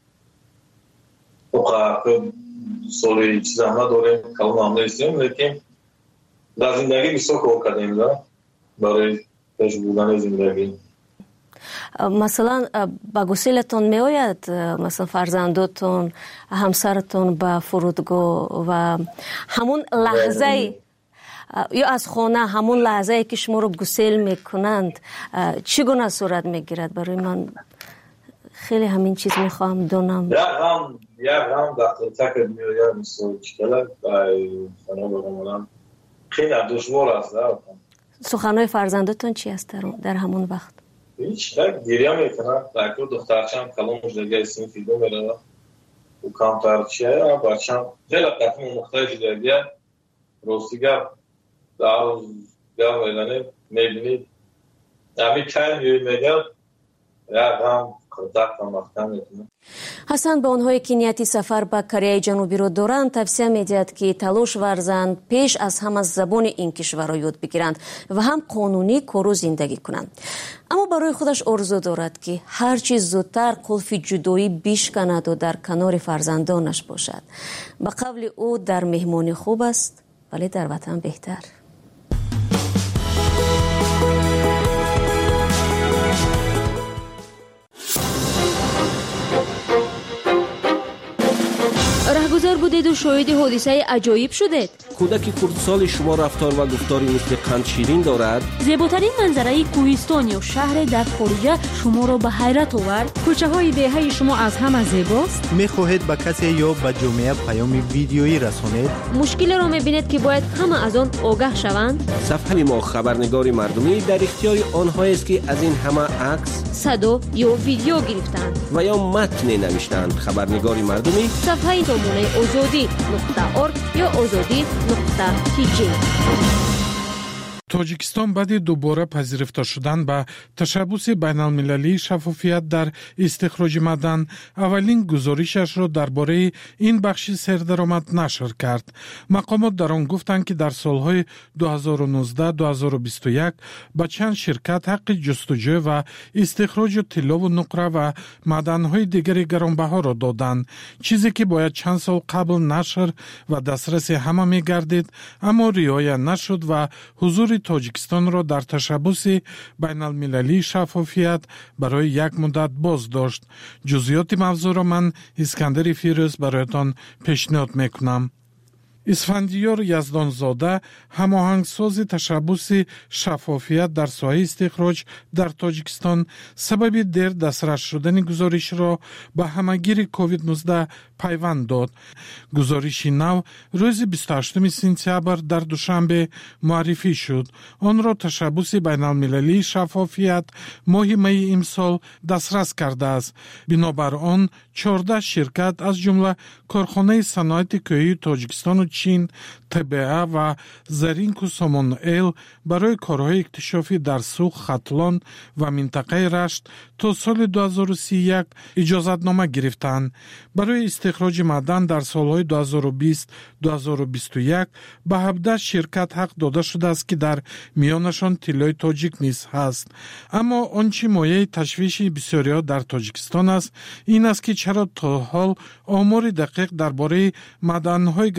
T: که سالی چیز هم نداریم کلون هم نیستیم لیکن در زندگی بسیار کار کردیم برای پیش بودن زندگی.
L: مثلا با گسیلتون می آید مثلا فرزندتون همسرتون به فرودگاه و همون لحظه یا از خانه همون لحظه که شما رو گسیل میکنند چگونه صورت میگیرد؟ برای من خیلی همین چیز میخوام دونم.
T: یک هم دکتر تکر میاید مثل چکلک خانه بگمونم خیلی دشوار است.
L: سخنهای فرزندتون چی است در همون وقت؟
T: هیچ گریه میکنن دکتر دخترچم کلامش دیگه سنفی دو میره و کمتر چیه بچم خیلی قطعه مختلفی دیگه روستیگر در گم ویدنه میبینید همی کم میگه یک هم دکتر مختلف میکنه.
L: حسن به آنهایی که نیتی سفر به کره جنوبی رو دارند توصیه می‌دهد که تلاش ورزند پیش از همه زبان این کشور را یاد بگیرند و هم قانونی کار زندگی کنند. اما برای خودش آرزو دارد که هر چیز زودتر قلف جدایی بشکند و در کنار فرزندانش باشد. به قول او در مهمانی خوب است ولی در وطن بهتر. رهگذر بودید و شاهد حادثه عجایب شدید.
K: کودک کردسال شما رفتار و گفتاری مثل قند شیرین دارد.
N: زیباترین منظره کوهستان یا شهر در خارج شما را به حیرت آورد. کوچه های دهه شما از همه زیباست.
A: می‌خواهید به کسی یا به جامعه پیام ویدیویی رسانید؟
L: مشکل را می‌بینید که باید همه از آن آگاه شوند.
K: صفحه ما خبرنگاری مردمی در اختیار آنهایی است که از این همه عکس،
L: صدا یا ویدیو گرفتند
K: و یا متن نوشتند. خبرنگاری مردمی
L: صفحه نمونه azadi.org یا azadi.tg.
D: тоҷикистон баъди дубора пазирифта шудан ба ташаббуси байналмилалии шаффофият дар истихроҷи маъдан аввалин гузоришашро дар бораи ин бахши сердаромад нашр кард. мақомот дар он гуфтанд ки дар солҳои 2019-2021 ба чанд ширкат ҳаққи ҷустуҷӯ ва истихроҷу тиллову нуқра ва маъданҳои дигари гаронбаҳоро доданд, чизе ки бояд чанд сол қабл нашр ва дастраси ҳама мегардид, аммо риоя нашуд ва ҳузури тоҷикистонро дар ташаббуси байналмилалии шаффофият барои як муддат боз дошт. ҷузъиёти мавзӯъро ман Искандари Фирӯз бароятон пешниҳод мекунам. исфандиёр Яздонзода ҳамоҳангсози ташаббуси шаффофият дар соҳаи истихроҷ дар Тоҷикистон сабаби дер дастрас шудани гузоришро ба ҳамагири COVID-19 пайванд дод. гузориши нав рӯзи 28 сентябр дар Душанбе муаррифӣ шуд. онро ташаббуси байналмилалии шаффофият моҳи майи имсол дастрас кардааст. бинобар он 14 ширкат аз ҷумла корхонаи саноати кӯҳии Тоҷикистону Чин, ТБА ва Заринку Сомонел барои корҳои иктишофӣ дар Сух, Хатлон ва минтақаи Рашт то соли 2031 иҷозатнома гирифтанд. барои истихроҷи маъдан дар солҳои 2020-2021 ба 17 ширкат ҳақ дода шудааст ки дар миёнашон тиллои тоҷик низ ҳаст. аммо он чи мояи ташвиши бисёриҳо дар Тоҷикистон аст ин аст ки чаро то ҳол омори дақиқ дар бораи маъданҳои гаронбаҳо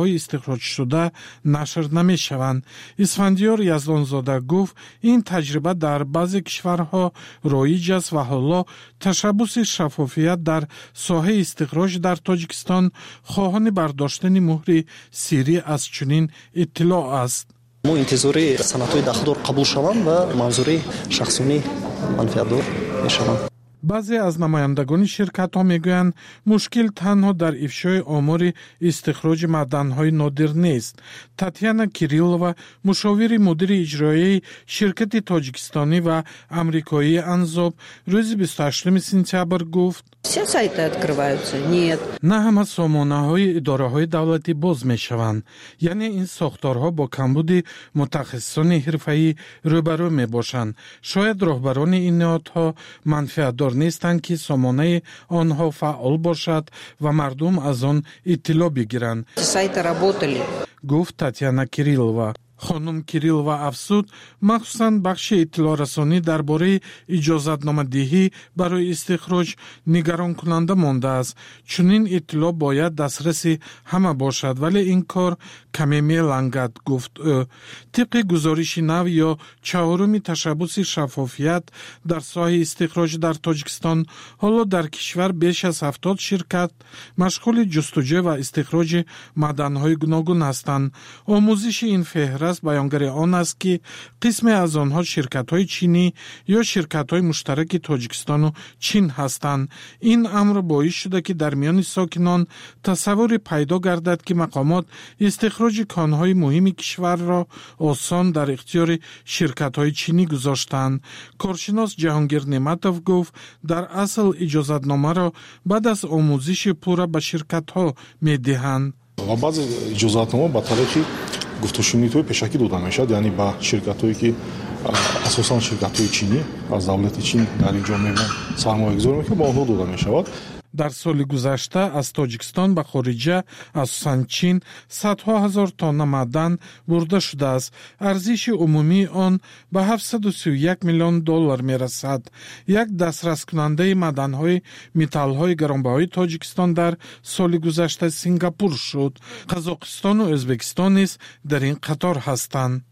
D: غذاهای استخراج شده نشر نمی شوند. اسفندیار یزدانزاده گفت این تجربه در بعضی کشورها رایج است و حالا تشبث شفافیت در ساحه استخراج در تاجیکستان خواهان برداشتن مهر سیری از چنین اطلاع است.
U: ما انتظار صنعت‌های داخدار قبول شوند و منظور شخصی منفعت‌دار میشوند.
D: بعضی از نمایندگان شرکت ها میگویند مشکل تنها در افشای آمار استخراج معدن‌های نادر نیست. تاتیانا کیریلووا مشاور مدیر اجرایی شرکت تاجیکستانی و آمریکایی انزاب روز 28 سپتامبر گفت
V: все сайты открываются. Нет.
D: نه همه سامانه‌های اداره‌های دولتی باز می‌شوند. یعنی این ساختارها با کمبود متخصصان حرفه‌ای روبرو می‌باشند. شاید رهبران این نهادها منفعت‌دار نیستند که سامانه آنها فعال باشد و مردم از آن اطلاع بگیرند.
V: Сайты работали.
D: گفت تاتیانا کیریلووا. خانم کیریلووا افزود مخصوصاً بخش اطلاع رسانی درباره اجازتنامه‌دهی برای استخراج نگران کننده مانده است. چنین اطلاع باید دسترس همه باشد ولی این کار کمی می‌لنگد گفت او. طبق گزارش نو یا چهارم تشبث شفافیت در ساحه استخراج در تاجیکستان حالا در کشور بیش از 70 شرکت مشغول جستجو و استخراج معدن‌های گوناگون هستند. آموزش این فهرست بیانگر آن است که قسم از آنها شرکت‌های چینی یا شرکت‌های مشترک تاجیکستان و چین هستند. این امر باعث شده که در میان ساکنان تصور پیدا گردد که مقامات استخراج کان‌های مهم کشور را آسان در اختیار شرکت‌های چینی گذاشتند. کارشناس جهانگیر نعمتوف گفت در اصل اجازتنامه را بعد از آموزش پورا به شرکت‌ها می‌دهند.
W: و بعض اجازتنامه با طریق گفتشونی‌های پیشکی داده میشد، یعنی با شرکت‌هایی که اساساً شرکت‌های چینی از دولت چین در اینجا می‌باشند سرمایه‌گذاری می‌کنند با آنها داده می‌شود.
D: در سال گذشته از تاجیکستان به خارجه اساساً چین صدها هزار تن معدن برده شده است. ارزش عمومی آن به 731 میلیون دلار میرسد. یک دسترس کننده معدن‌های متال‌های گرانبهای تاجیکستان در سال گذشته سنگاپور شد. قزاقستان و ازبکستان نیز در این قطار هستند.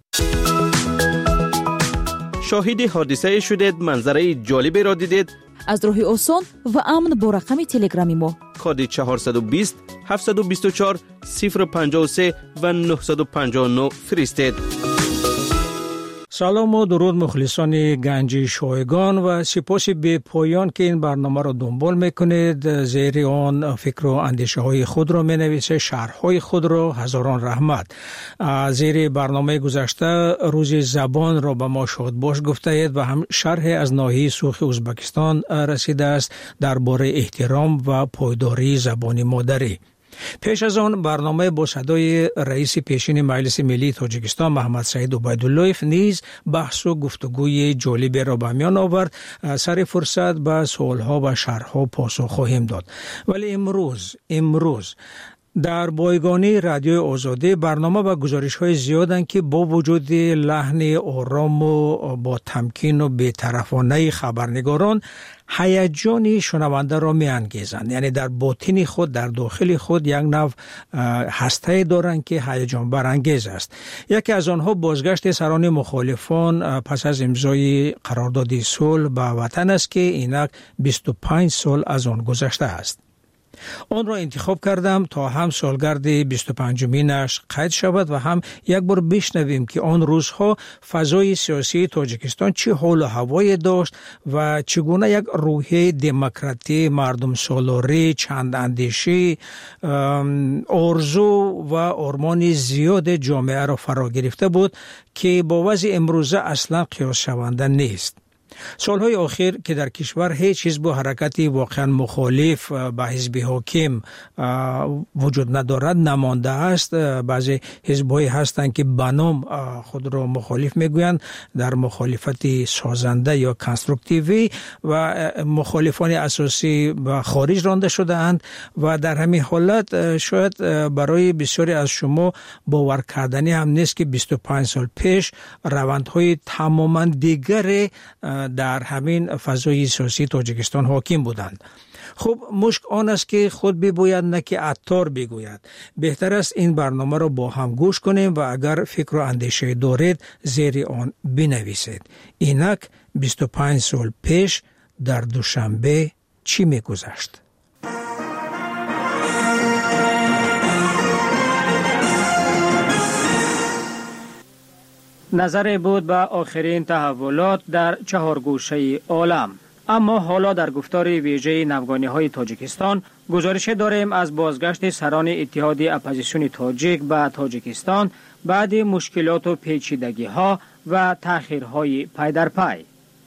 K: شاهد حادثه شدید، منظره جالبی را دیدید.
X: از راه آسان و امن با رقم تلگرامی ما
K: کد 420 724 053 و 959 فرستید.
Y: سلام و درود مخلصان گنج شایگان و سپاس به پایان که این برنامه را دنبال میکنید. زیر آن فکر و اندیشه های خود را مینویسه، شرح های خود را. هزاران رحمت. زیر برنامه گذشته روز زبان را به ما شاد باش گفته اید و هم شرح از ناحیه سوخ ازبکستان رسیده است درباره احترام و پایداری زبان مادری. پیش از آن برنامه با صدای رئیس پیشین مجلس ملی تاجیکستان محمد سعید عبیداللهیف نیز بحث و گفتگوی جالبی را به میان آورد. سر فرصت به سوالها و شرحها پاسخ خواهیم داد. ولی امروز در بایگانی رادیو آزادی برنامه و گزارش‌های زیادند که با وجود لحن آرام و با تمکین و بی‌طرفانه خبرنگاران هیجان شنونده را می‌انگیزند. یعنی در باطن خود، در داخل خود یک نوع هسته دارند که هیجان برانگیز است. یکی از آنها بازگشت سران مخالفان پس از امضای قرارداد صلح به وطن است که اینک 25 سال از آن گذشته است. آن را انتخاب کردم تا هم سالگرد 25مینش قید شود و هم یک بار بشنویم که آن روزها فضای سیاسی تاجیکستان چه حال و هوایی داشت و چگونه یک روحیه دموکراتی، مردم سالاری، چند اندیشی، آرزو و آرمان زیاد جامعه را فرا گرفته بود که با وضع امروزه اصلا قیاس شونده نیست. سالهای اخیر که در کشور هیچ حزب و حرکتی واقعا مخالف به حزب حاکم وجود ندارد، نمانده است. بعضی حزب‌هایی هستند که به نام خود را مخالف میگویند، در مخالفت سازنده یا کنسترکتیوی و مخالفان اساسی به خارج رانده شده اند و در همین حالت شاید برای بسیاری از شما باور کردنی هم نیست که 25 سال پیش روندهای تماما دیگر در همین فضای سیاسی تاجیکستان حاکم بودند. خب مشک آن است که خود بگوید نه که عطار بگوید. بهتر است این برنامه را با هم گوش کنیم و اگر فکر و اندیشه دارید زیر آن بنویسید. اینک 25 سال پیش در دوشنبه چی می‌گذشت؟
B: نظر بود به آخرین تحولات در 4 گوشه عالم. اما حالا در گفتار ویژه نوگانی‌های تاجیکستان گزارش داریم از بازگشت سران اتحاد اپوزیسیون تاجیک به تاجیکستان بعد مشکلات و پیچیدگی‌ها و تأخیرهای پی در پی.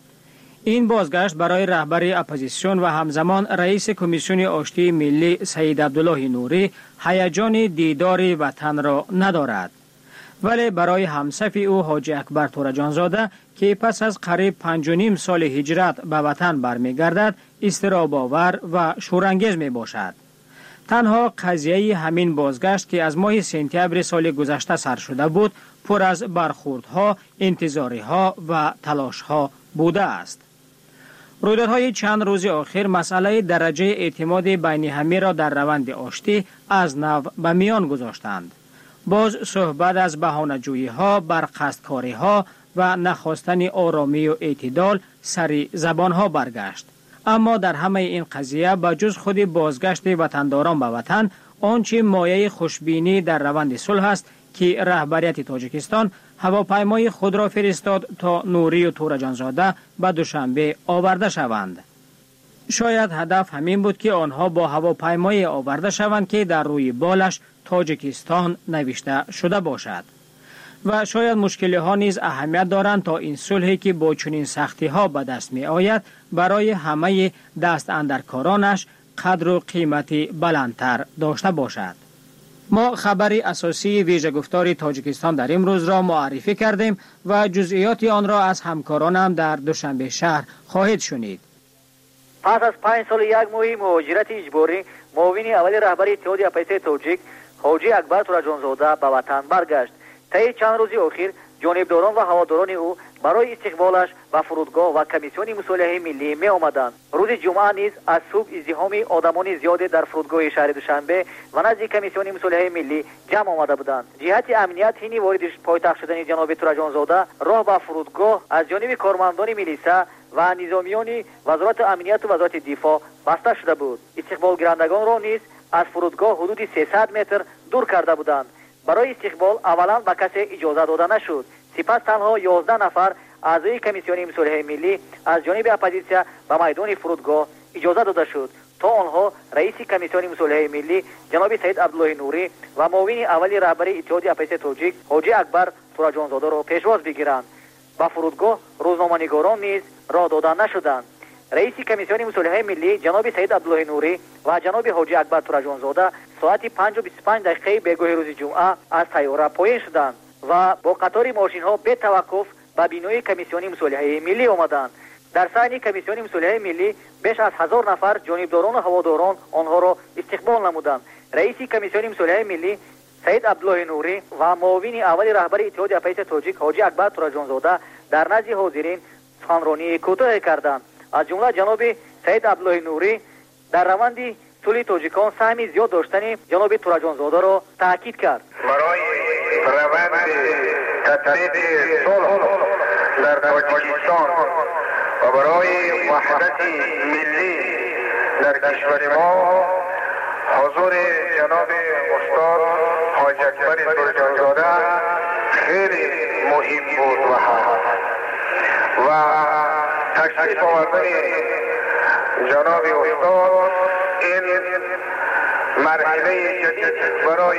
B: این بازگشت برای رهبر اپوزیسیون و همزمان رئیس کمیسیون آشتی ملی سید عبدالله نوری هیجان دیدار وطن را ندارد. ولی برای همصف او حاجی اکبر تورجانزاده که پس از قریب 5.5 سال هجرت به وطن برمیگردد اضطراب آور و شورانگیز می باشد. تنها قضیه همین بازگشت که از ماه سپتامبر سال گذشته سر شده بود پر از برخوردها، انتظاریها و تلاشها بوده است. رویدادهای چند روز آخر مسئله درجه اعتماد بین همه را در روند آشتی از نو به میان گذاشتند. باز صحبت از بهانه‌جویی ها، برقصدکاری ها و نخواستن آرامی و اعتدال سری زبان ها برگشت. اما در همه این قضیه به جز خود بازگشت وطنداران به وطن آنچه مایه خوشبینی در روند صلح است که رهبریت تاجیکستان هواپیمای خود را فرستاد تا نوری و تورجانزاده به دوشنبه آورده شوند. شاید هدف همین بود که آنها با هواپیمای آورده شوند که در روی بالش تاجیکستان نوشته شده باشد. و شاید مشکلی ها نیز اهمیت دارند تا این صلحی که با چنین سختی ها به دست می آید برای همه دست اندرکارانش قدر و قیمتی بلندتر داشته باشد. ما خبری اساسی ویژه گفتار تاجیکستان در امروز را معرفی کردیم و جزئیات آن را از همکارانم در دوشنبه شهر خواهید شنید.
E: پس از 5 سال یک ماه مهاجرت اجباری، معاون اول رهبر اتحاد اپوزیسیون تاجیک حاجی اکبر تورجانزاده به وطن برگشت. طی چند روز اخیر جانبداران و هواداران او برای استقبالش به فرودگاه و کمیسیون مصالحه ملی می آمدند. روز جمعه نیز از صبح ازدحام آدمان زیاد در فرودگاه شهر دوشنبه و نزد کمیسیون مصالحه ملی جمع آمده بودند. جهت امنیت حین وارد پایتخت شدن جناب تورجانزاده راه به فرودگاه از جانب کارمندان میلیسا و نظامیان وزارت امنیت و وزارت دفاع بسته شده بود. استقبال گیرندگان را نیز از فرودگاه حدود 300 متر دور کرده بودند. برای استقبال اولا به کسی اجازه داده نشد. سپس تنها 11 نفر اعضای کمیسیون مصالحه ملی از جانب اپوزیسیون به میدان فرودگاه اجازه داده شد تا آنها رئیس کمیسیون مصالحه ملی جناب سید عبدالله نوری و معاون اول رهبر اتحاد اپوزیسیون تاجیک حاجی اکبر تورجانزاده را پیشواز بگیرند. به فرودگاه روزنامه‌نگاران نیز راه داده نشدند. رئیس کمیسیون مصالحه ملی جناب سید عبدالله نوری و جناب حاجی اکبر تورجانزاده ساعت 5:25 بگاه روز جمعه از طیاره پایین شدند و با قطار ماشین ها به توقف به بینای کمیسیون مصالحه ملی آمدند. در صحن کمیسیون مصالحه ملی بیش از 1000 نفر جانبداران و هواداران آنها را استقبال نمودند. رئیس کمیسیون مصالحه ملی سید عبدالله نوری و معاون اول رهبر اتحاد اپوزیسیون تاجیک حاجی اکبر تورجانزاده در نزد حاضرین سخنرانی کوتاه کردند. از جمله جناب سید عبدالله نوری در روند صلح تاجیکان سهم زیاد داشتن جناب تورجانزاده را تاکید کرد.
F: برای روند تطبیق صلح در تاجیکستان و برای وحدت ملی در کشور ما حضور جناب استاد حاجی اکبر تورجانزاده خیلی مهم بود و تشریف آوردن جناب استاد این مرحله جدید برای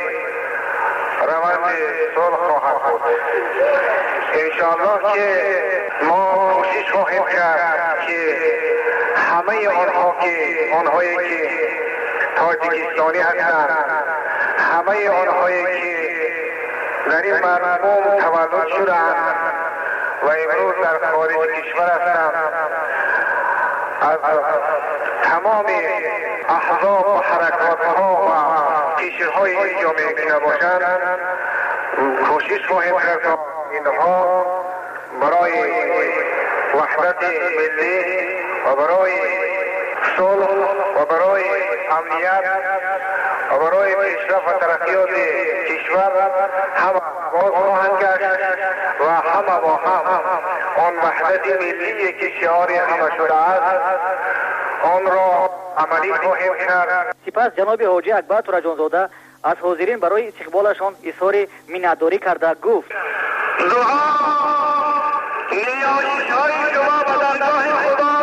F: روند صلح خواهد بود. انشاءالله که ما کوشش خواهیم کرد که همه آنهایی که تاجیکستانی هستند، همه آنهایی که در این مرحوم تولد شدند و امروز در خارج کشور هستند، از تمام احزاب و حرکات‌ها و قشرهای جامعه که نباشند کوشش خواهیم کرد تا اینها برای وحدت ملی و برای صلح و برای امنیت و برای پیشرفت و ترقیات کشور همه باز خواهند گشت و همه با هم آن وحدت ملی که شعار همه شده است آن را عملی خواهیم کرد.
E: سپس جناب حاجی اکبر تورجانزاده از حاضرین برای استقبالشان اظهار منتداری کرده گفت:
F: دعا نیایش‌های شما به درگاه خدا،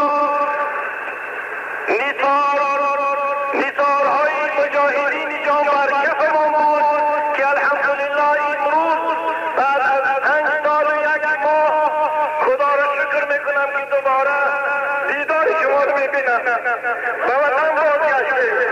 F: نثارهای مجاهدین جان بر کف ما بود که الحمدلله امروز بعد از 5 سال و 1 ماه خدا را شکر میکنم که دوباره دیدار شما رو میبینم و وطن بازگشته.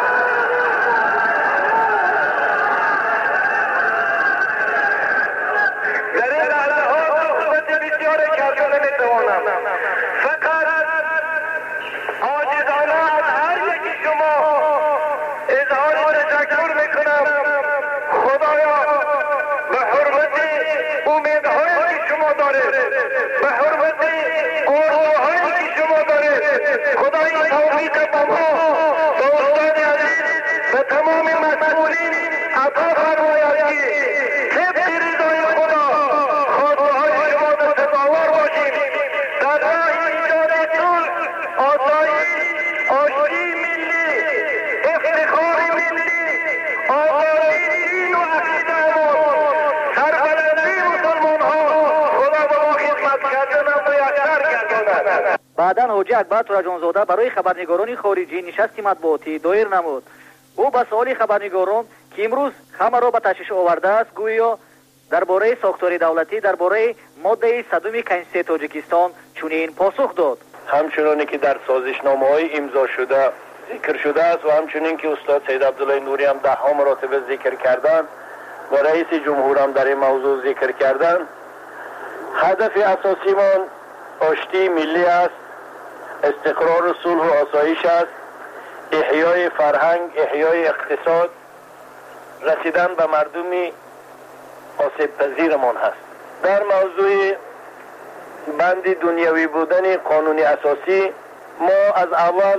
F: فقط عاجزانه از هر یکی شما اظهار تشکر میکنم. خدایا به حرمت امیدهایی که شما دارید، به حرمت آرزوهایی که شما دارید، خدای توفیق به ما، به استاد عزیز، به تمام مسئولین عطا فرماید که طبق رضای خدا خواسته‌های شما را سزاوار باشیم. در راه ایجاد صلح، آسایش، آشتی ملی، افتخار ملی، آزادی دین و عقیده‌مان، سربلندی مسلمان‌ها، خدا به ما خدمت کردن میسر گرداند.
E: بعداً حاجی اکبر تورجانزاده برای خبرنگاران خارجی نشستی مطبوعاتی دایر نمود. او به سوال خبرنگاران که امروز همه را به تشویش آورده است گویا درباره ساختار دولتی، درباره ماده 100 کنستیتوسیون تاجیکستان چنین پاسخ داد:
G: همچنانی که در سازشنامه‌های امضا شده ذکر شده است و همچنین که استاد سید عبدالله نوری هم 10 مراتبه ذکر کردند و رئیس جمهور هم در این موضوع ذکر کردند، هدف اساسیمان آشتی ملی است، استقرار و صلح و آسایش است، احیای فرهنگ، احیای اقتصاد، رسیدن به مردمی آسیب پذیرمان هست. در موضوع بند دنیوی بودن قانون اساسی ما از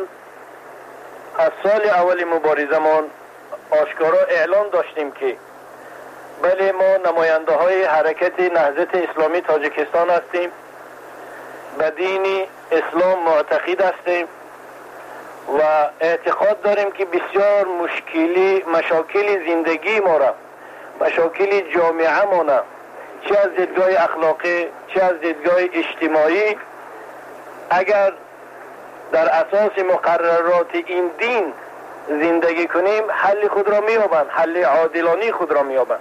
G: سال اول مبارزمان آشکارا اعلان داشتیم که بله ما نماینده های حرکت نهضت اسلامی تاجیکستان هستیم، به دین اسلام معتقد هستیم و اعتقاد داریم که بسیار مشاکل زندگی ما را، مشاکل جامعه ما را، چه از دیدگاه اخلاقی چه از دیدگاه اجتماعی، اگر در اساس مقررات این دین زندگی کنیم حل خود را می‌یابند، حل عادلانه خود را می‌یابند.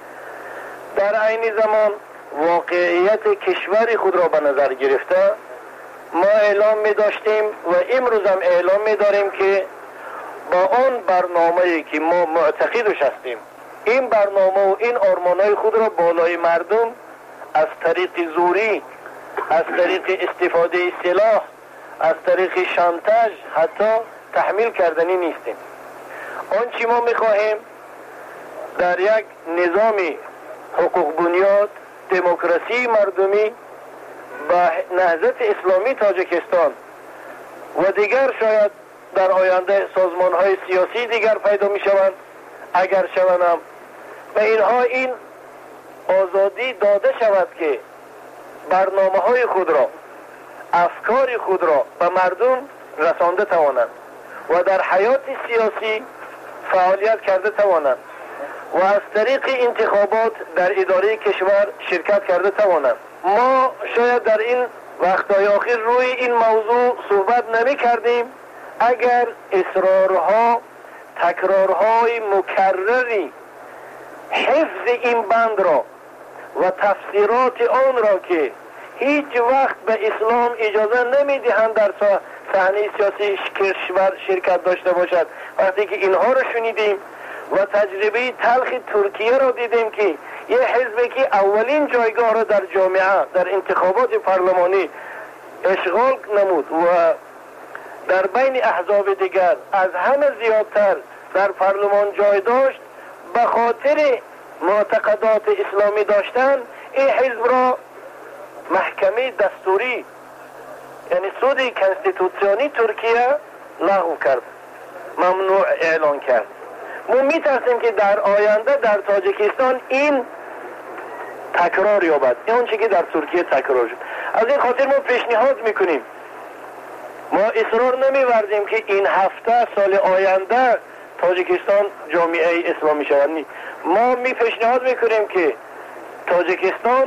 G: در عین زمان واقعیت کشور خود را به نظر گرفته ما اعلام می داشتیم و امروز هم اعلام می داریم که با آن برنامه‌ای که ما معتقدش هستیم، این برنامه و این آرمان‌های خود را بالای مردم از طریق زوری، از طریق استفاده سلاح، از طریق شانتاژ حتی تحمیل کردنی نیستیم. آنچه ما می‌خواهیم در یک نظام حقوق بنیاد، دموکراسی مردمی و نهضت اسلامی تاجیکستان و دیگر شاید در آینده سازمان‌های سیاسی دیگر پیدا می‌شوند، اگر شوند به اینها این آزادی داده شود که برنامه‌های خود را، افکار خود را به مردم رسانده توانند و در حیات سیاسی فعالیت کرده توانند و از طریق انتخابات در اداره کشور شرکت کرده توانند. ما شاید در این وقتهای آخر روی این موضوع صحبت نمی کردیم اگر اصرارها، تکرارهای مکرری حفظ این بند را و تفسیرات آن را که هیچ وقت به اسلام اجازه نمی دهند در صحنه سیاسی کشور شرکت داشته باشد، وقتی که اینها را شنیدیم و تجربه تلخ ترکیه را دیدیم که یه حزبی که اولین جایگاه را در جامعه در انتخابات پارلمانی اشغال نمود و در بین احزاب دیگر از همه زیادتر در پارلمان جای داشت، به خاطر معتقدات اسلامی داشتن این حزب را محکمه دستوری یعنی سود کنستیتوسیونی ترکیه لغو کرد، ممنوع اعلان کرد. ما میترسیم که در آینده در تاجیکستان این تکرار یابد، اون چیزی که در ترکیه تکرار شد. از این خاطر ما پیشنهاد میکنیم، ما اصرار نمی‌ورزیم که این هفته سال آینده تاجیکستان جامعه اسلامی شود. ما پیشنهاد میکنیم که تاجیکستان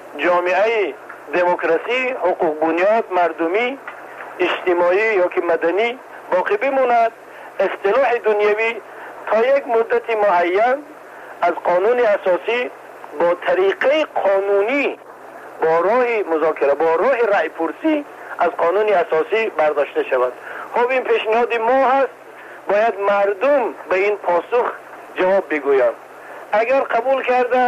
G: جامعه دموکراسی، حقوق بنیاد، مردمی، اجتماعی یا که مدنی باقی بماند. اصطلاح دنیوی تا یک مدت معین از قانون اساسی با طریقه قانونی، با راه مذاکره، با راه رأی پرسی از قانون اساسی برداشته شود. خب این پیشنهاد ما هست، باید مردم به این پاسخ جواب بگویند. اگر قبول کردن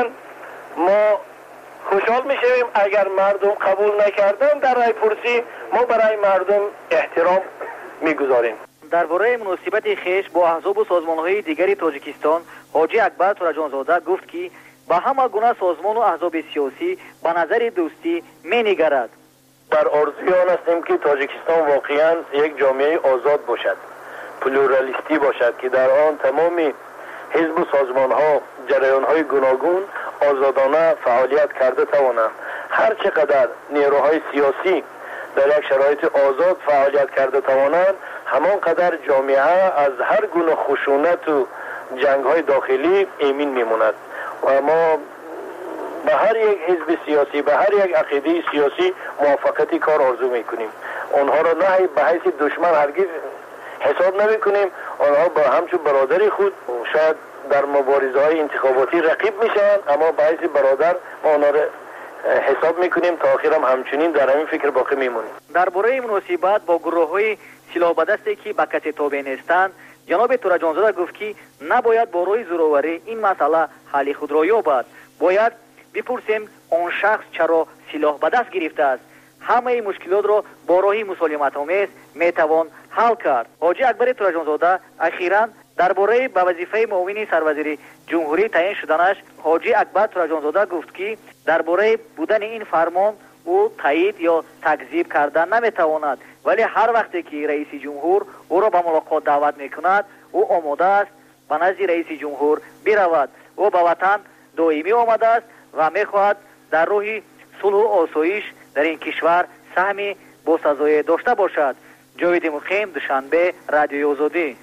G: ما خوشحال میشویم، اگر مردم قبول نکردن در رأی پرسی ما برای مردم احترام میگذاریم.
E: درباره مناسبت خیش با احزاب و سازمان‌های دیگری تاجیکستان، حاجی اکبر تورجانزاده گفت که با همه گونه سازمان و احزاب سیاسی با نظر دوستی می‌نگرد.
G: در آرزوی آن هستیم که تاجیکستان واقعاً یک جامعه آزاد باشد، پلورالیستی باشد که در آن تمامی حزب و سازمان‌ها، جریان‌های گوناگون آزادانه فعالیت کرده توانند. هر چقدر نیروهای سیاسی در یک شرایط آزاد فعالیت کرده توانند، همان قدر جامعه از هر گونه خشونت و جنگ‌های داخلی ایمن میموند. و ما به هر یک حزب سیاسی، به هر یک عقیده سیاسی موافقت کار آرزو میکنیم. اونها را نه به حیث دشمن هرگز حساب نمیکنیم، آنها با همچون برادری خود شاید در مبارزه‌های انتخاباتی رقیب میشن، اما به حیث برادر ما آنها را حساب میکنیم تا آخر هم همچنین در همین فکر باقی میمونیم.
E: درباره مناسبت با گروه‌های سلاح به دستی که به کسی تابع نیستند، جناب تورجانزاده گفت که نباید با روی زوراوری این مسئله حل خود را یابد. باید بپرسیم آن شخص چرا سلاح به دست گرفته است. همه مشکلات را با راهی مسالمت آمیز میتوان حل کرد. حاجی اکبر تورجانزاده اخیراً درباره به وظیفه معاون سروزیر جمهوری تعیین شدنش، حاجی اکبر تورجانزاده گفت که درباره بودن این فرمان او تایید یا تکذیب کردن نمیتواند، ولی هر وقتی که رئیس جمهور او را به ملاقات دعوت میکند او آماده است به نزد رئیس جمهور برود. او به وطن دائمی آمده است و میخواهد در راه صلح و آسایش در این کشور سهمی با سزای داشته باشد. جاوید مقیم، دوشنبه، رادیوی آزادی.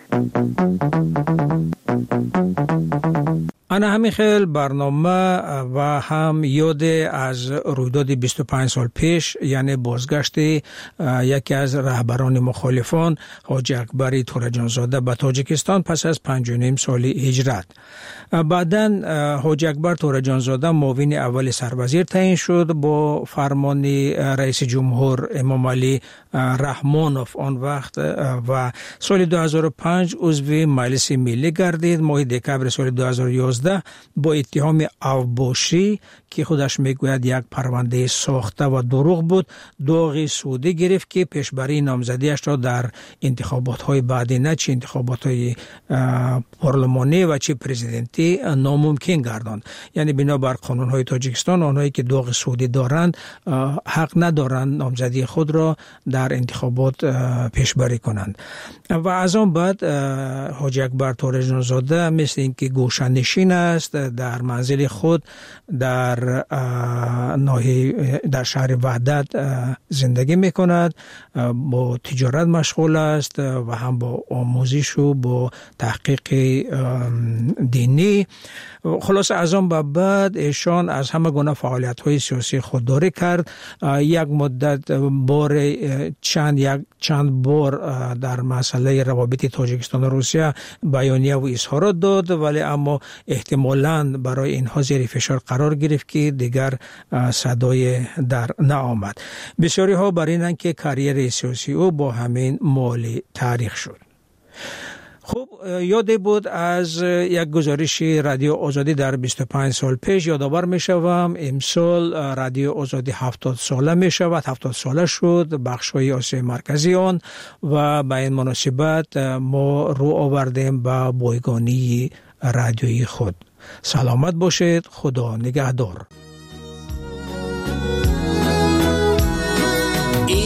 Y: انا همین خیل برنامه و هم یاد از رویداد 25 سال پیش، یعنی بازگشت یکی از رهبران مخالفان حاجی اکبر تورجانزاده به تاجیکستان پس از 5.5 سال هجرت. بعداً حاجی اکبر تورجانزاده معاون اول سروزیر تعیین شد با فرمان رئیس جمهور امام علی رحمانوف آن وقت و سال 2005 عضو مجلس ملی گردید. ماه دکبر سال 2011 با اتهام اوباشی که خودش میگوید یک پرونده ساخته و دروغ بود، داغ سعودی گرفت که پیشبری نامزدیش را در انتخابات بعدی، نه چه انتخابات پارلمانی و چه پرزیدنتی، ناممکن گرداند. یعنی بنابر قانون های تاجیکستان آنهایی که داغ سعودی دارند حق ندارند نامزدی خود را در انتخابات پیشبری کنند. و از آن بعد حاجی اکبر تورجانزاده مثل اینکه گوشه‌نشین است، در منزل خود در ناحیه در شهر وحدت زندگی میکند، با تجارت مشغول است و هم با آموزش و با تحقیق دینی. خلاص از آن بعد ایشان از همه گونه فعالیت‌های سیاسی خودداری کرد. یک مدت چند بار در مسئله روابط تاجیکستان و روسیه بیانیه و اظهارات داد، ولی اما احتمالاً برای اینها زیر فشار قرار گرفت که دیگر صدای در نآمد. بسیاری ها بر اینند که کریر سیاسی او با همین مالی تاریخ شد. خب یاد بود از یک گزارش رادیو آزادی در 25 سال پیش. یادآور می شوم امسال رادیو آزادی 70 ساله می شود، 70 ساله شد بخش های آسیای مرکزی آن و به این مناسبت ما رو آوردیم به بایگانی رادیویی خود. سلامت باشید، خدا نگهدار.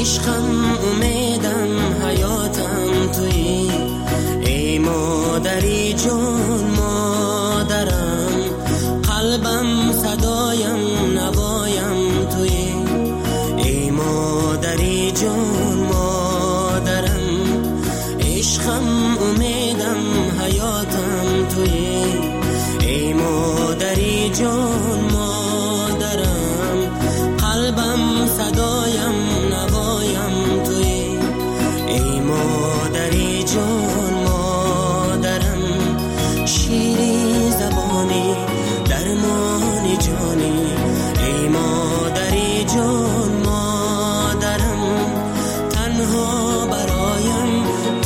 C: عشقم امیدم حیاتم تویی ای مادری جون مادرم قلبم صدایم نوایم تویی ای مادری جون مادرم عشقم امیدم حیاتم تویی ای مادری جون مادرم قلبم صدایم نوایم تویی ای مادری جون مادرم شیری زبانی درمانی جانی ای مادری جون مادرم تنها برایم